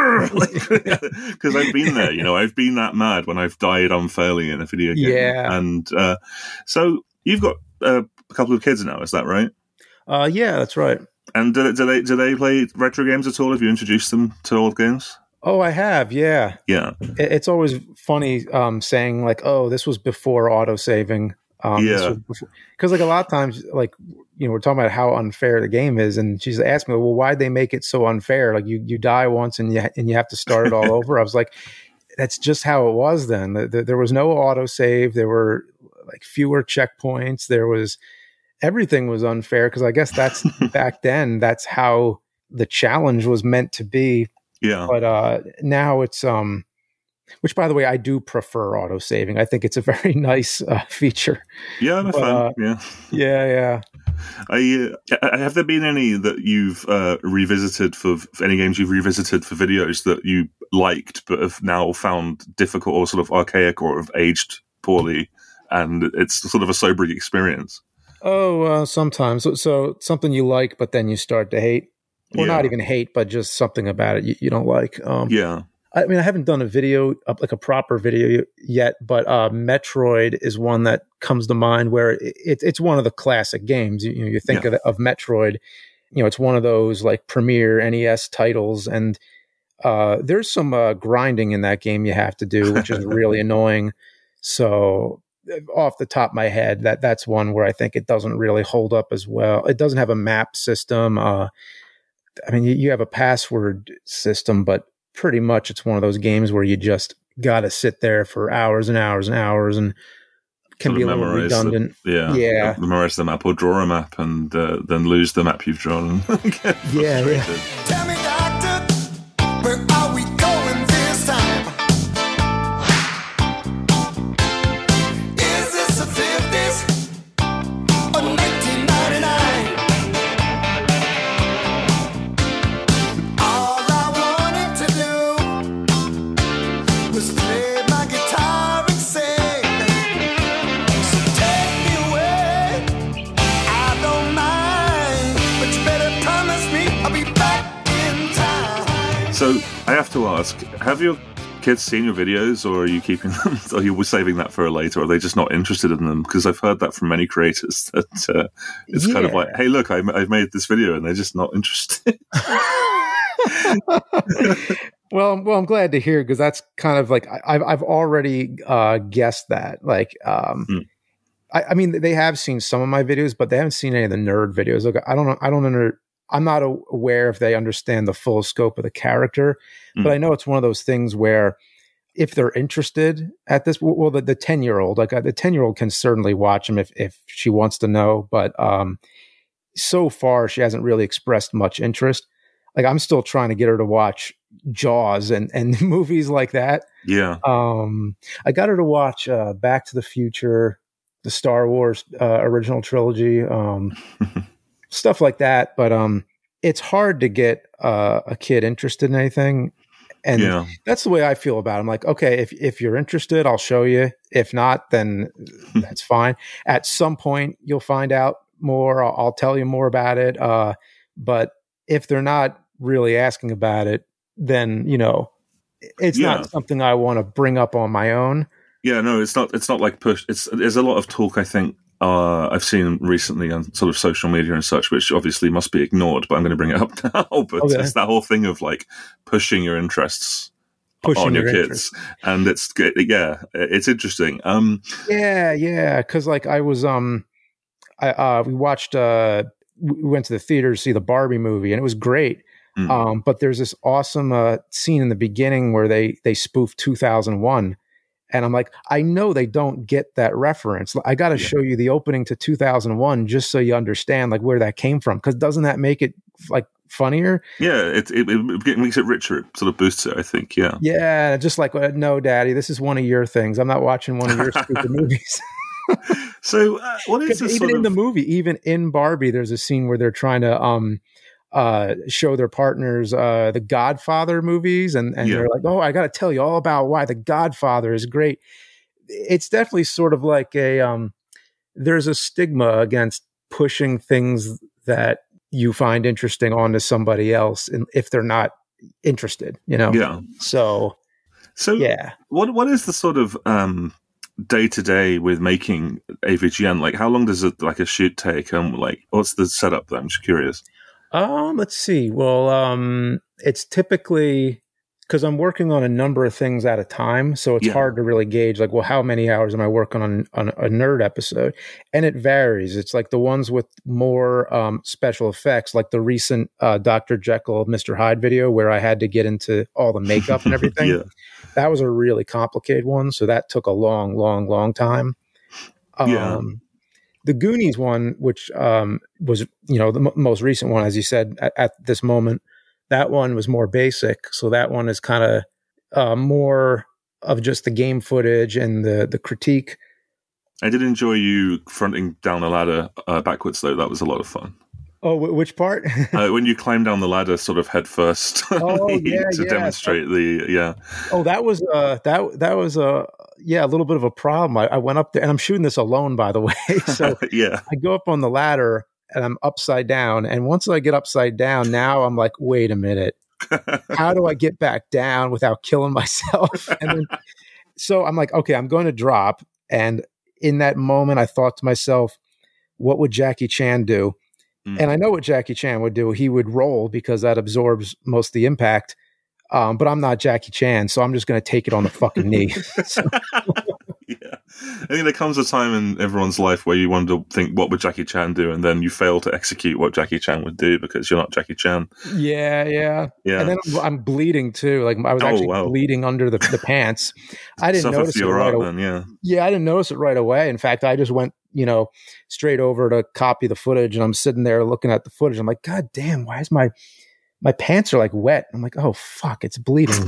because I've been there, I've been that mad when I've died unfairly in a video game. Yeah, and so you've got a couple of kids now, is that right? Yeah, that's right. And do they play retro games at all? Have you introduced them to old games? Oh, I have, yeah. Yeah. It's always funny saying like, "Oh, this was before autosaving." Because like a lot of times, like we're talking about how unfair the game is, and she's asked me, "Well, why'd they make it so unfair? Like you die once and you have to start it all over." I was like, "That's just how it was then. There was no autosave. There were like fewer checkpoints. There was." Everything was unfair because I guess that's back then. That's how the challenge was meant to be. Yeah. But now it's which by the way, I do prefer autosaving. I think it's a very nice feature. Yeah, I'm a fan. Yeah. Have there been any that you've revisited for any games you've revisited for videos that you liked but have now found difficult or sort of archaic or have aged poorly, and it's sort of a sobering experience? Oh, sometimes. So something you like, but then you start to hate. Or not even hate, but just something about it you don't like. Yeah. I mean, I haven't done a video, like a proper video yet, but Metroid is one that comes to mind where it's one of the classic games. You think of Metroid, it's one of those like premier NES titles. And there's some grinding in that game you have to do, which is really annoying. So off the top of my head, that's one where I think it doesn't really hold up as well. It doesn't have a map system. I mean, you have a password system, but pretty much it's one of those games where you just got to sit there for hours and hours and hours and can be a little redundant. Memorize the map or draw a map and then lose the map you've drawn. Yeah. Tell me, doctor, where are we going this time? Is this the 50s or 1999? All I wanted to do was play my guitar and sing. So take me away, I don't mind, but you better promise me I'll be back in time. So I have to ask, have your kids seen your videos, or are you keeping them? Are you saving that for later? Or are they just not interested in them? Because I've heard that from many creators that it's kind of like, hey, look, I've made this video, and they're just not interested. Well, I'm glad to hear, because that's kind of like I've already guessed that. Like, I mean, they have seen some of my videos, but they haven't seen any of the nerd videos. Like, I'm not aware if they understand the full scope of the character, but I know it's one of those things where if they're interested at this, well, the 10-year-old, like the 10-year-old can certainly watch them if she wants to know. But so far, she hasn't really expressed much interest. Like, I'm still trying to get her to watch Jaws and movies like that. Yeah. I got her to watch Back to the Future, the Star Wars original trilogy, stuff like that. But it's hard to get a kid interested in anything. And that's the way I feel about it. I'm like, okay, if you're interested, I'll show you. If not, then that's fine. At some point, you'll find out more. I'll tell you more about it. But if they're not really asking about it, then, it's not something I want to bring up on my own. Yeah, no, it's not like push. There's a lot of talk, I think, I've seen recently on sort of social media and such, which obviously must be ignored, but I'm going to bring it up now. But it's that whole thing of like pushing your interests on your kids. And it's interesting. Yeah. Cause like I was, we watched, we went to the theater to see the Barbie movie, and it was great. But there's this awesome scene in the beginning where they spoof 2001. And I'm like, I know they don't get that reference. I got to show you the opening to 2001 just so you understand like where that came from. Because doesn't that make it like funnier? Yeah, it makes it richer. It sort of boosts it, I think. Yeah. Yeah, just like, no, Daddy, this is one of your things. I'm not watching one of your stupid movies. So what is this? Even in the movie, even in Barbie, there's a scene where they're trying to show their partners the Godfather movies, and they're like, "Oh, I got to tell you all about why the Godfather is great." It's definitely sort of like there's a stigma against pushing things that you find interesting onto somebody else, and if they're not interested, Yeah. So yeah. What is the sort of day to day with making AVGN? Like, how long does a shoot take? What's the setup there? I'm just curious. Let's see. Well, it's typically, because I'm working on a number of things at a time, so it's hard to really gauge, like, well, how many hours am I working on a nerd episode? And it varies. It's like the ones with more special effects, like the recent Dr. Jekyll, Mr. Hyde video, where I had to get into all the makeup and everything. Yeah. That was a really complicated one, so that took a long, long, long time. The Goonies one, which was, the most recent one, as you said, at this moment, that one was more basic. So that one is kind of more of just the game footage and the critique. I did enjoy you fronting down the ladder backwards, though. That was a lot of fun. Oh, which part? When you climb down the ladder sort of head first to demonstrate Oh, that was that was a little bit of a problem. I went up there, and I'm shooting this alone, by the way. So I go up on the ladder, and I'm upside down. And once I get upside down, now I'm like, wait a minute, how do I get back down without killing myself? And then, so I'm like, okay, I'm going to drop. And in that moment, I thought to myself, what would Jackie Chan do? And I know what Jackie Chan would do. He would roll because that absorbs most of the impact. But I'm not Jackie Chan, so I'm just going to take it on the fucking knee. Yeah. I think there comes a time in everyone's life where you want to think, what would Jackie Chan do? And then you fail to execute what Jackie Chan would do because you're not Jackie Chan. Yeah. And then I'm bleeding too. Like, I was actually bleeding under the pants. I didn't notice it right away. Yeah, I didn't notice it right away. In fact, I just went, straight over to copy the footage, and I'm sitting there looking at the footage. I'm like, God damn, why is my pants are like wet? I'm like, oh fuck, it's bleeding.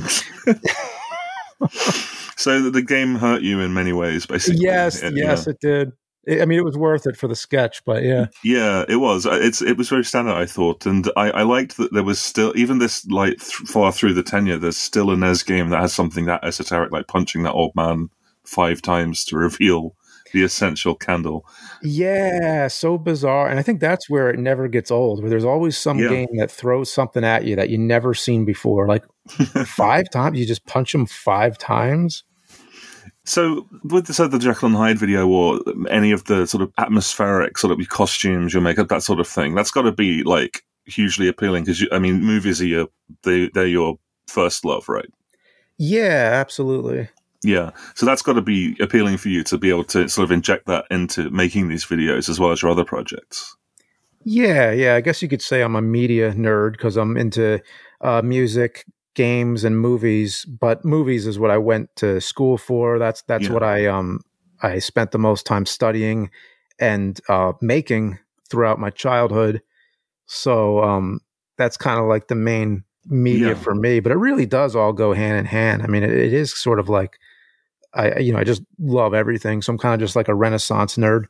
So the game hurt you in many ways, basically. Yes, it did. I mean, it was worth it for the sketch, but yeah. Yeah, it was. It was very standout, I thought. And I liked that there was still, even this, like, far through the tenure, there's still a NES game that has something that esoteric, like punching that old man 5 times to reveal the essential candle. Yeah, so bizarre. And I think that's where it never gets old, where there's always some game that throws something at you that you never seen before. Like 5 times, you just punch them 5 times. So with the Jekyll and Hyde video, or any of the sort of atmospheric sort of costumes, your makeup, that sort of thing, that's got to be like hugely appealing because, movies are they're your first love, right? Yeah, absolutely. Yeah, so that's got to be appealing for you to be able to sort of inject that into making these videos as well as your other projects. Yeah. I guess you could say I'm a media nerd because I'm into music, games, and movies. But movies is what I went to school for. That's what I spent the most time studying and making throughout my childhood. So that's kind of like the main media for me. But it really does all go hand in hand. I mean, it is sort of like I just love everything. So I'm kind of just like a Renaissance nerd.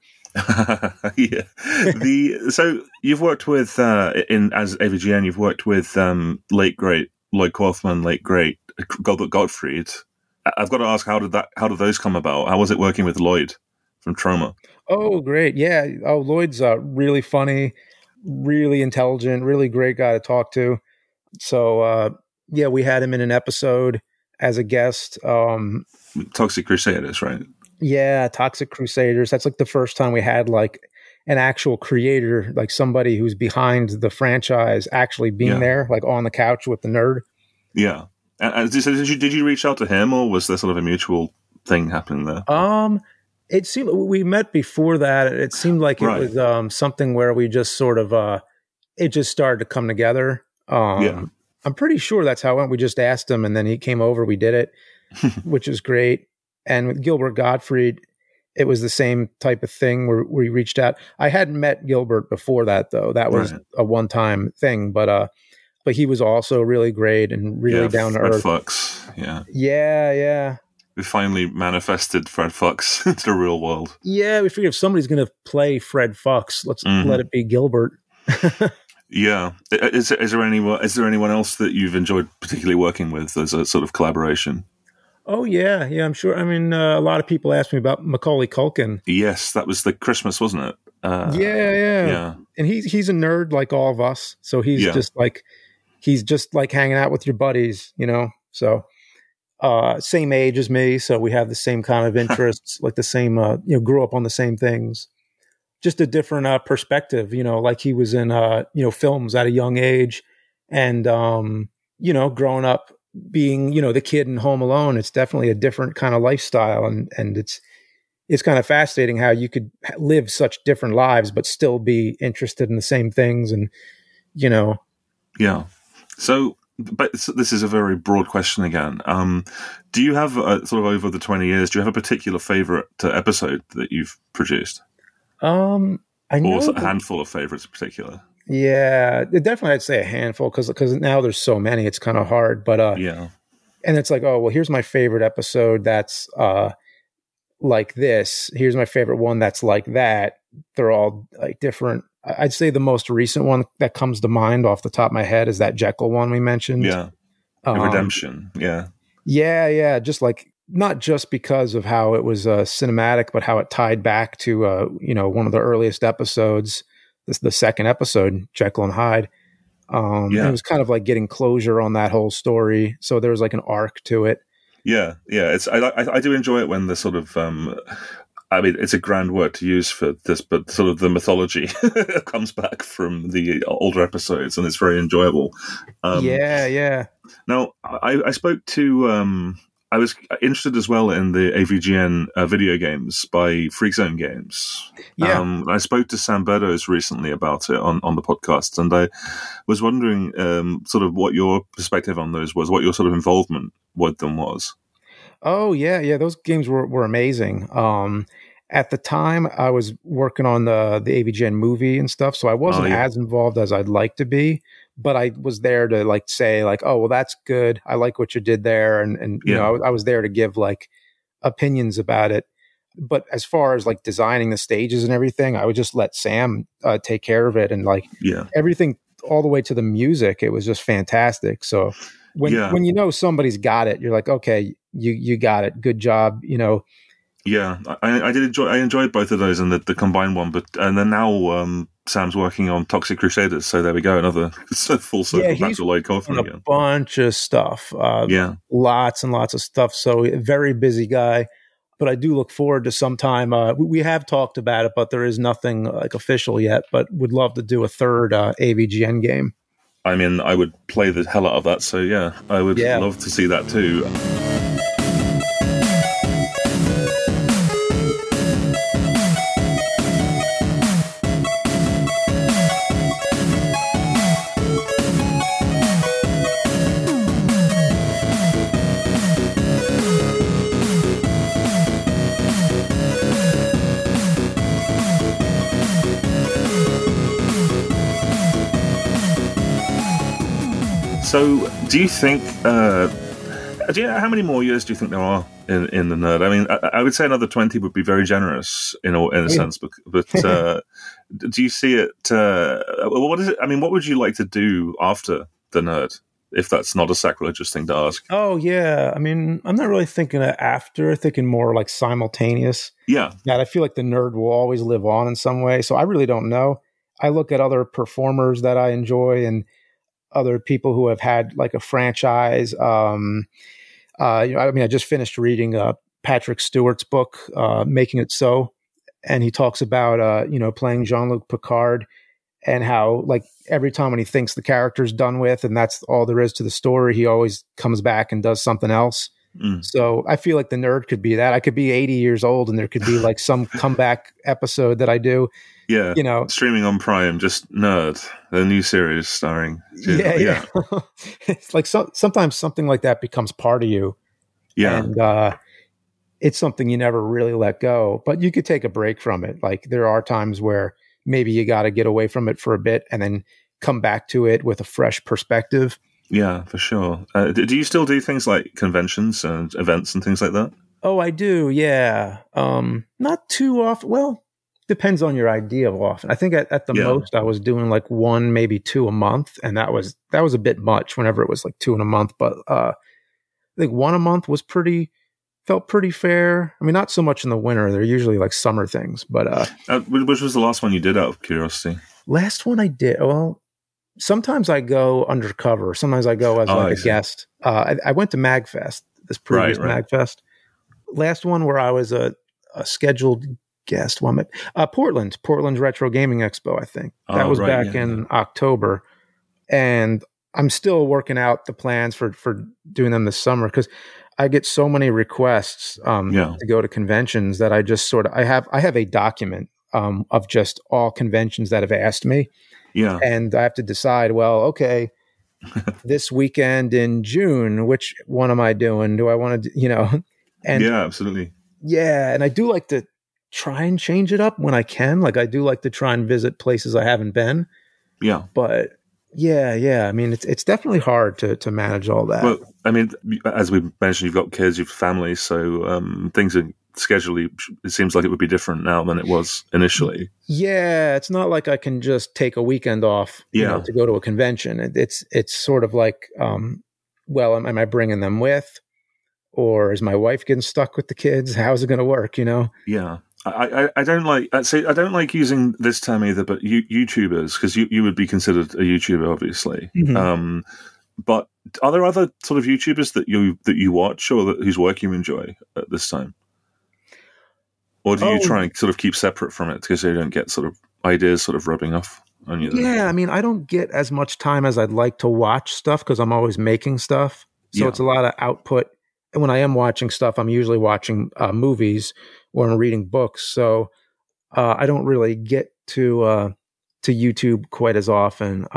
Yeah. So you've worked with as AVGN, you've worked with late great Lloyd Kaufman, late great Gilbert Gottfried. I've got to ask, how did those come about? How was it working with Lloyd from Troma? Oh, great. Yeah. Oh, Lloyd's really funny, really intelligent, really great guy to talk to. So we had him in an episode as a guest. Toxic Crusaders, right? Yeah, Toxic Crusaders. That's like the first time we had like an actual creator, like somebody who's behind the franchise actually being there, like on the couch with the nerd. Yeah. And did you reach out to him, or was there sort of a mutual thing happening there? It seemed we met before that. It seemed like it was something where we just sort of it just started to come together. I'm pretty sure that's how it went. We just asked him, and then he came over. We did it, which is great. And with Gilbert Gottfried, it was the same type of thing where we reached out. I hadn't met Gilbert before that, though. That was a one-time thing. But he was also really great and really down to earth. Fred Fox, yeah. Yeah. We finally manifested Fred Fox into the real world. Yeah, we figured if somebody's going to play Fred Fox, let's let it be Gilbert. Yeah. Is there anyone else that you've enjoyed particularly working with as a sort of collaboration? Oh yeah, I'm sure. I mean, a lot of people ask me about Macaulay Culkin. Yes, that was the Christmas, wasn't it? Yeah. And he's a nerd like all of us, so he's just like hanging out with your buddies, So same age as me, so we have the same kind of interests, like the same, grew up on the same things. Just a different perspective, like he was in films at a young age, and growing up being the kid in Home Alone. It's definitely a different kind of lifestyle, and it's kind of fascinating how you could live such different lives but still be interested in the same things, and yeah. So but this is a very broad question again. Do you have sort of over the 20 years, do you have a particular favorite episode that you've produced? I know, or a handful of favorites in particular? Yeah, definitely I'd say a handful, because now there's so many, it's kind of hard. But yeah, and it's like, oh well, here's my favorite episode that's like this. Here's my favorite one that's like that. They're all like different. I'd say the most recent one that comes to mind off the top of my head is that Jekyll one we mentioned. Yeah, Redemption. Yeah. Just like, not just because of how it was cinematic, but how it tied back to one of the earliest episodes. This the second episode, Jekyll and Hyde. And it was kind of like getting closure on that whole story. So there was like an arc to it. Yeah. It's I do enjoy it when the sort of I mean, it's a grand word to use for this, but sort of the mythology comes back from the older episodes, and it's very enjoyable. Yeah. Now, I spoke to. I was interested as well in the AVGN video games by Freakzone Games. Yeah. I spoke to Sam Beddoes recently about it on the podcast, and I was wondering sort of what your perspective on those was, what your sort of involvement with them was. Oh, yeah. Those games were amazing. At the time, I was working on the AVGN movie and stuff, so I wasn't as involved as I'd like to be. But I was there to like say like, oh, well, that's good. I like what you did there. And I was there to give like opinions about it. But as far as like designing the stages and everything, I would just let Sam take care of it. And like everything all the way to the music, it was just fantastic. So when somebody's got it, you're like, okay, you got it. Good job. Yeah, I did enjoy. I enjoyed both of those and the combined one. And then now Sam's working on Toxic Crusaders, so there we go, another full circle back to Lloyd Kaufman again. A bunch of stuff. Lots and lots of stuff. So very busy guy. But I do look forward to some time. We have talked about it, but there is nothing like official yet. But would love to do a third AVGN game. I mean, I would play the hell out of that. So yeah, I would love to see that too. So, do you think? How many more years do you think there are in the nerd? I mean, I would say another 20 would be very generous in a sense. But do you see it? What is it? I mean, what would you like to do after the nerd? If that's not a sacrilegious thing to ask. Oh yeah, I mean, I'm not really thinking of after. Thinking more like simultaneous. Yeah. That I feel like the nerd will always live on in some way. So I really don't know. I look at other performers that I enjoy and other people who have had like a franchise. I just finished reading Patrick Stewart's book, Making It So, and he talks about playing Jean-Luc Picard and how like every time when he thinks the character's done with and that's all there is to the story, he always comes back and does something else. So I feel like the nerd could be that. I could be 80 years old and there could be like some comeback episode that I do. Yeah, streaming on Prime, just Nerd, the new series starring. Yeah. It's like sometimes something like that becomes part of you. Yeah, and it's something you never really let go. But you could take a break from it. Like there are times where maybe you got to get away from it for a bit and then come back to it with a fresh perspective. Yeah, for sure. Do you still do things like conventions and events and things like that? Oh, I do. Yeah, not too often. Well. depends on your idea of often. I think at the most I was doing like 1, maybe 2 a month, and that was a bit much whenever it was like 2 in a month. But I think 1 a month felt pretty fair. I mean, not so much in the winter; they're usually like summer things. But which was the last one you did, out of curiosity? Last one I did. Well, sometimes I go undercover. Sometimes I go as a guest. I went to MagFest, this previous MagFest. Last one where I was a scheduled guest one, Portland's Retro Gaming Expo, I think. That was back in October. And I'm still working out the plans for doing them this summer, because I get so many requests to go to conventions that I just I have a document of just all conventions that have asked me. Yeah. And I have to decide, well, okay, this weekend in June, which one am I doing? Do I want to, and yeah, absolutely. Yeah. And I do like to try and change it up when I can. Like, I do like to try and visit places I haven't been. Yeah. But yeah. I mean, it's definitely hard to manage all that. Well, I mean, as we mentioned, you've got kids, you've family, so things are scheduled. It seems like it would be different now than it was initially. Yeah, it's not like I can just take a weekend off, to go to a convention. It's sort of like, well, am I bringing them with, or is my wife getting stuck with the kids? How's it going to work? Yeah. I don't like using this term either, but YouTubers, because you would be considered a YouTuber, obviously. Mm-hmm. But are there other sort of YouTubers that you watch, or whose work you enjoy at this time? Or do you try and sort of keep separate from it because you don't get sort of ideas sort of rubbing off on you? Yeah, I mean, I don't get as much time as I'd like to watch stuff because I'm always making stuff. So it's a lot of output. And when I am watching stuff, I'm usually watching movies or I'm reading books. So I don't really get to YouTube quite as often.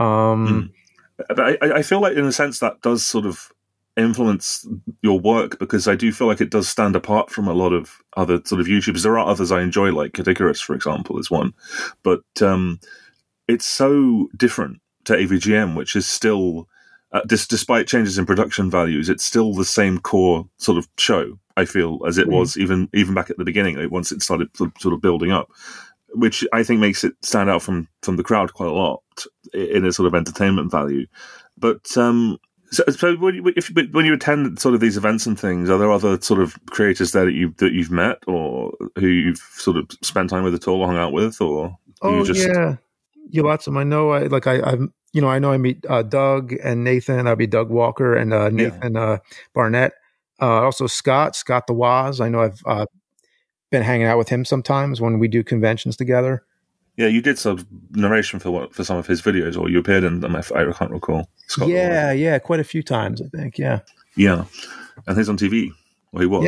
But I feel like in a sense that does sort of influence your work, because I do feel like it does stand apart from a lot of other sort of YouTubers. There are others I enjoy, like Kadikarus, for example, is one. But it's so different to AVGM, which is still... despite changes in production values, it's still the same core sort of show, I feel, as it was even back at the beginning, like once it started sort of building up, which I think makes it stand out from the crowd quite a lot in a sort of entertainment value. But so when you attend sort of these events and things, are there other sort of creators there that you've met, or who you've sort of spent time with at all, or hung out with, or? Yeah, lots of them. I know. I know I meet Doug and Nathan. That'd be Doug Walker and Nathan Barnett. Also Scott the Waz. I know I've been hanging out with him sometimes when we do conventions together. Yeah, you did sort of narration for some of his videos, or you appeared in them. I can't recall. Scott yeah, quite a few times, I think. Yeah, and he's on TV. Well, he was.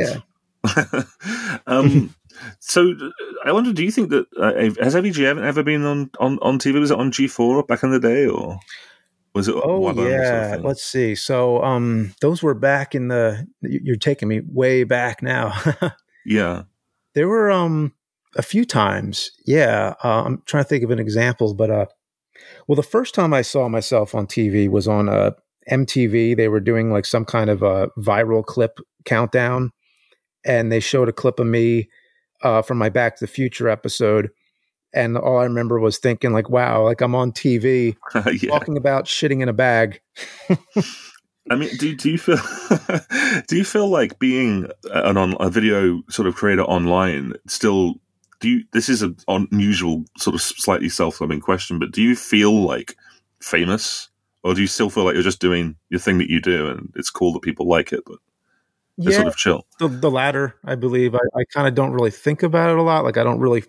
Yeah. So I wonder, do you think that has AVGM ever been on TV? Was it on G4 back in the day, or was it? Let's see. So those were back in the. You're taking me way back now. Yeah, there were a few times. Yeah, I'm trying to think of an example, but well, the first time I saw myself on TV was on MTV. They were doing like some kind of a viral clip countdown, and they showed a clip of me from my Back to the Future episode. And all I remember was thinking like, wow, like I'm on TV talking about shitting in a bag. I mean, do you feel like being a video sort of creator online still, this is an unusual sort of slightly self-loving question, but do you feel like famous, or do you still feel like you're just doing your thing that you do and it's cool that people like it, but it's sort of chill? The latter, I believe. I kind of don't really think about it a lot. Like I don't really,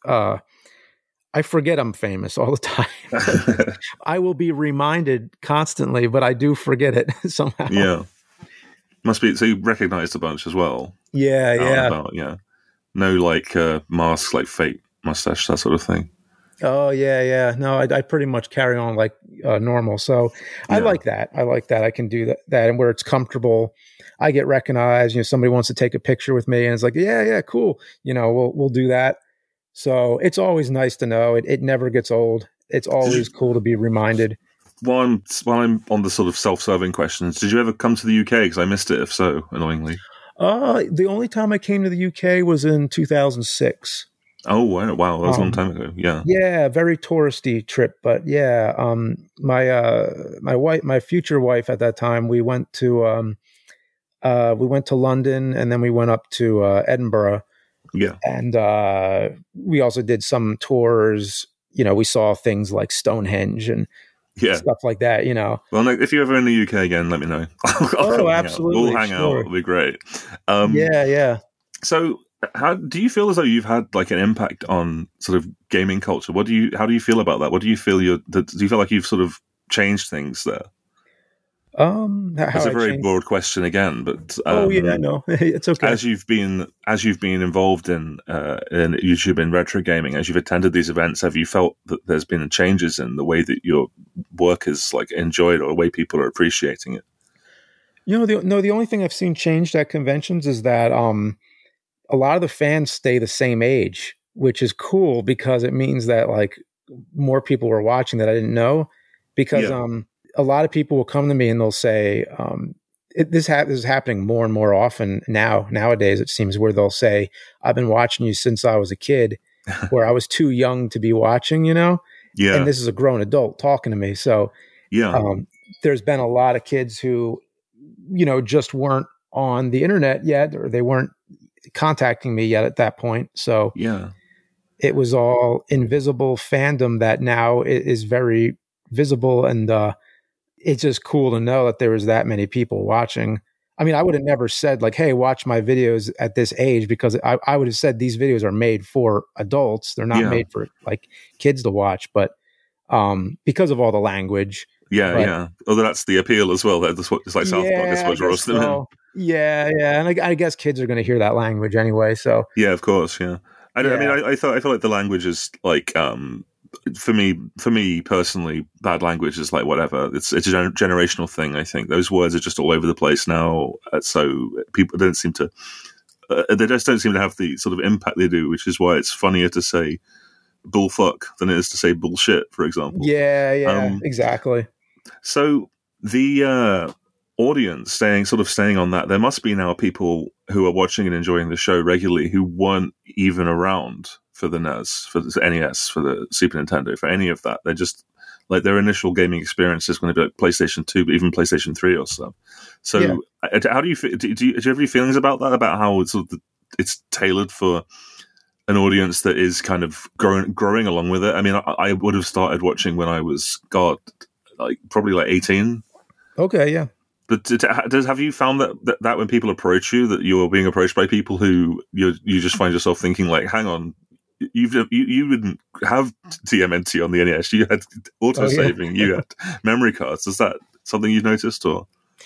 I forget I'm famous all the time. I will be reminded constantly, but I do forget it somehow. Yeah. Must be, so you recognized a bunch as well. Yeah. No like masks, like fake mustache, that sort of thing. Oh yeah. No, I pretty much carry on like normal. So I like that. I can do that. And where it's comfortable, I get recognized. Somebody wants to take a picture with me and it's like, yeah, cool. We'll do that. So it's always nice to know. It never gets old. It's always cool to be reminded. While I'm on the sort of self-serving questions, did you ever come to the UK? Because I missed it, if so, annoyingly. The only time I came to the UK was in 2006. Oh wow, that was a long time ago. Yeah, yeah, very touristy trip, but yeah, my wife, my future wife at that time, we went to London, and then we went up to Edinburgh, yeah, and we also did some tours. You know, we saw things like Stonehenge and yeah. stuff like that. You know, Well, no, if you're ever in the UK again, let me know. I'll come hang out. absolutely, We'll hang out. sure. It'll be great. Yeah. So, how do you feel as though you've had like an impact on sort of gaming culture? How do you feel about that? What do you feel do you feel like you've sort of changed things there? That's a very broad question again, but yeah, no, it's okay. As you've been involved in YouTube and retro gaming, as you've attended these events, have you felt that there's been changes in the way that your work is like enjoyed or the way people are appreciating it? You know, the only thing I've seen changed at conventions is that a lot of the fans stay the same age, which is cool because it means that like more people were watching that I didn't know. Because a lot of people will come to me and they'll say, this is happening more and more often nowadays, it seems, where they'll say, I've been watching you since I was a kid, where I was too young to be watching, you know? Yeah. And this is a grown adult talking to me. So there's been a lot of kids who, you know, just weren't on the internet yet, or they weren't contacting me yet at that point. So it was all invisible fandom that now is very visible, and it's just cool to know that there was that many people watching. I mean, I would have never said like, hey, watch my videos at this age, because I would have said these videos are made for adults. They're not made for like kids to watch, but because of all the language. Although that's the appeal as well. That's what it's like South Park, I suppose, draws them in. Yeah. And I guess kids are going to hear that language anyway. So yeah, of course. Yeah. I mean, I feel like the language is like, for me personally, bad language is like whatever. It's a generational thing. I think those words are just all over the place now. So people don't seem to, they just don't seem to have the sort of impact they do, which is why it's funnier to say bullfuck than it is to say bullshit, for example. Yeah, exactly. So the audience staying on that, there must be now people who are watching and enjoying the show regularly who weren't even around for the NES, for the NES, for the Super Nintendo, for any of that. They're just like, their initial gaming experience is going to be like PlayStation 2, but even PlayStation 3 or so. So how do you feel? Do you have any feelings about that? About how it's tailored for an audience that is kind of growing along with it? I mean, I would have started watching when I was, probably like 18. Okay, yeah. But have you found that when people approach you, that you're being approached by people who you just find yourself thinking like, hang on, you didn't have TMNT on the NES, you had autosaving, you had memory cards. Is that something you've noticed, or?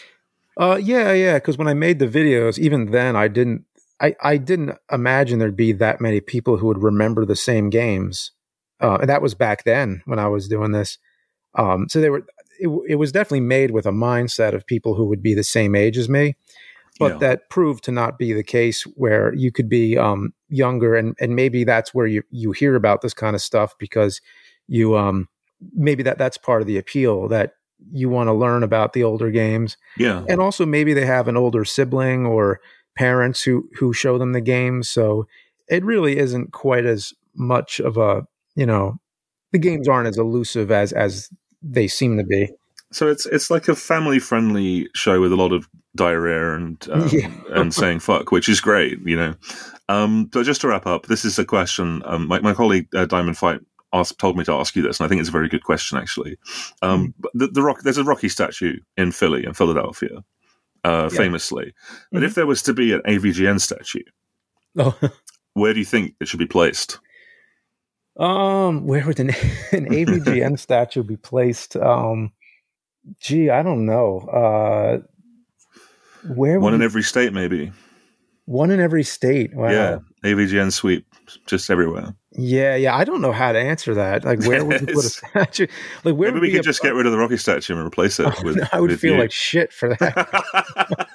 Yeah. Because when I made the videos, even then, I didn't imagine there'd be that many people who would remember the same games, and that was back then when I was doing this. So it was definitely made with a mindset of people who would be the same age as me, but that proved to not be the case, where you could be younger, and maybe that's where you hear about this kind of stuff, because you maybe that's part of the appeal, that you want to learn about the older games. Yeah. And also maybe they have an older sibling or parents who show them the games. So it really isn't quite as much of a, the games aren't as elusive as they seem to be. So it's like a family friendly show with a lot of diarrhea and saying fuck, which is great, But just to wrap up, this is a question. My colleague Diamond Fight told me to ask you this, and I think it's a very good question, actually. There's a Rocky statue in Philadelphia, famously. But if there was to be an AVGN statue, where do you think it should be placed? Where would an AVGN statue be placed? I don't know. One in every state, maybe. One in every state. Wow. Yeah, AVGN sweep, just everywhere. Yeah. I don't know how to answer that. Like, where would you put a statue? Like, where? Maybe we could just get rid of the Rocky statue and replace it. I would feel like shit for that.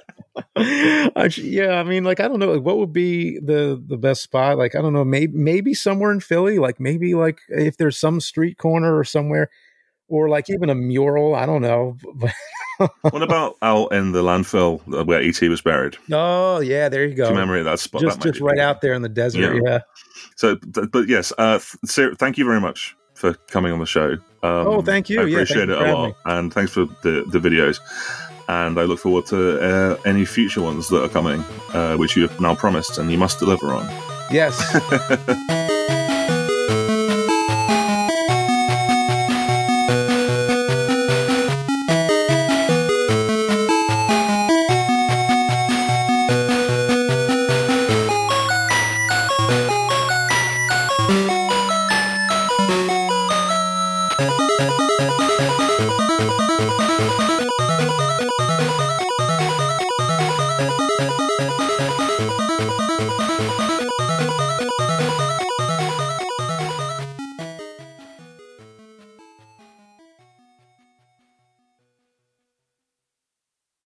I mean, like, I don't know, like, what would be the best spot? Like, I don't know, maybe somewhere in Philly, like maybe like if there's some street corner or somewhere or like even a mural. I don't know. What about out in the landfill where ET was buried? Oh yeah, there you go. Do you remember that spot? Just right out there in the desert. Yeah. So, but yes, thank you very much for coming on the show. Thank you. I appreciate it a lot, and thanks for the videos. And I look forward to any future ones that are coming, which you have now promised, and you must deliver on. Yes.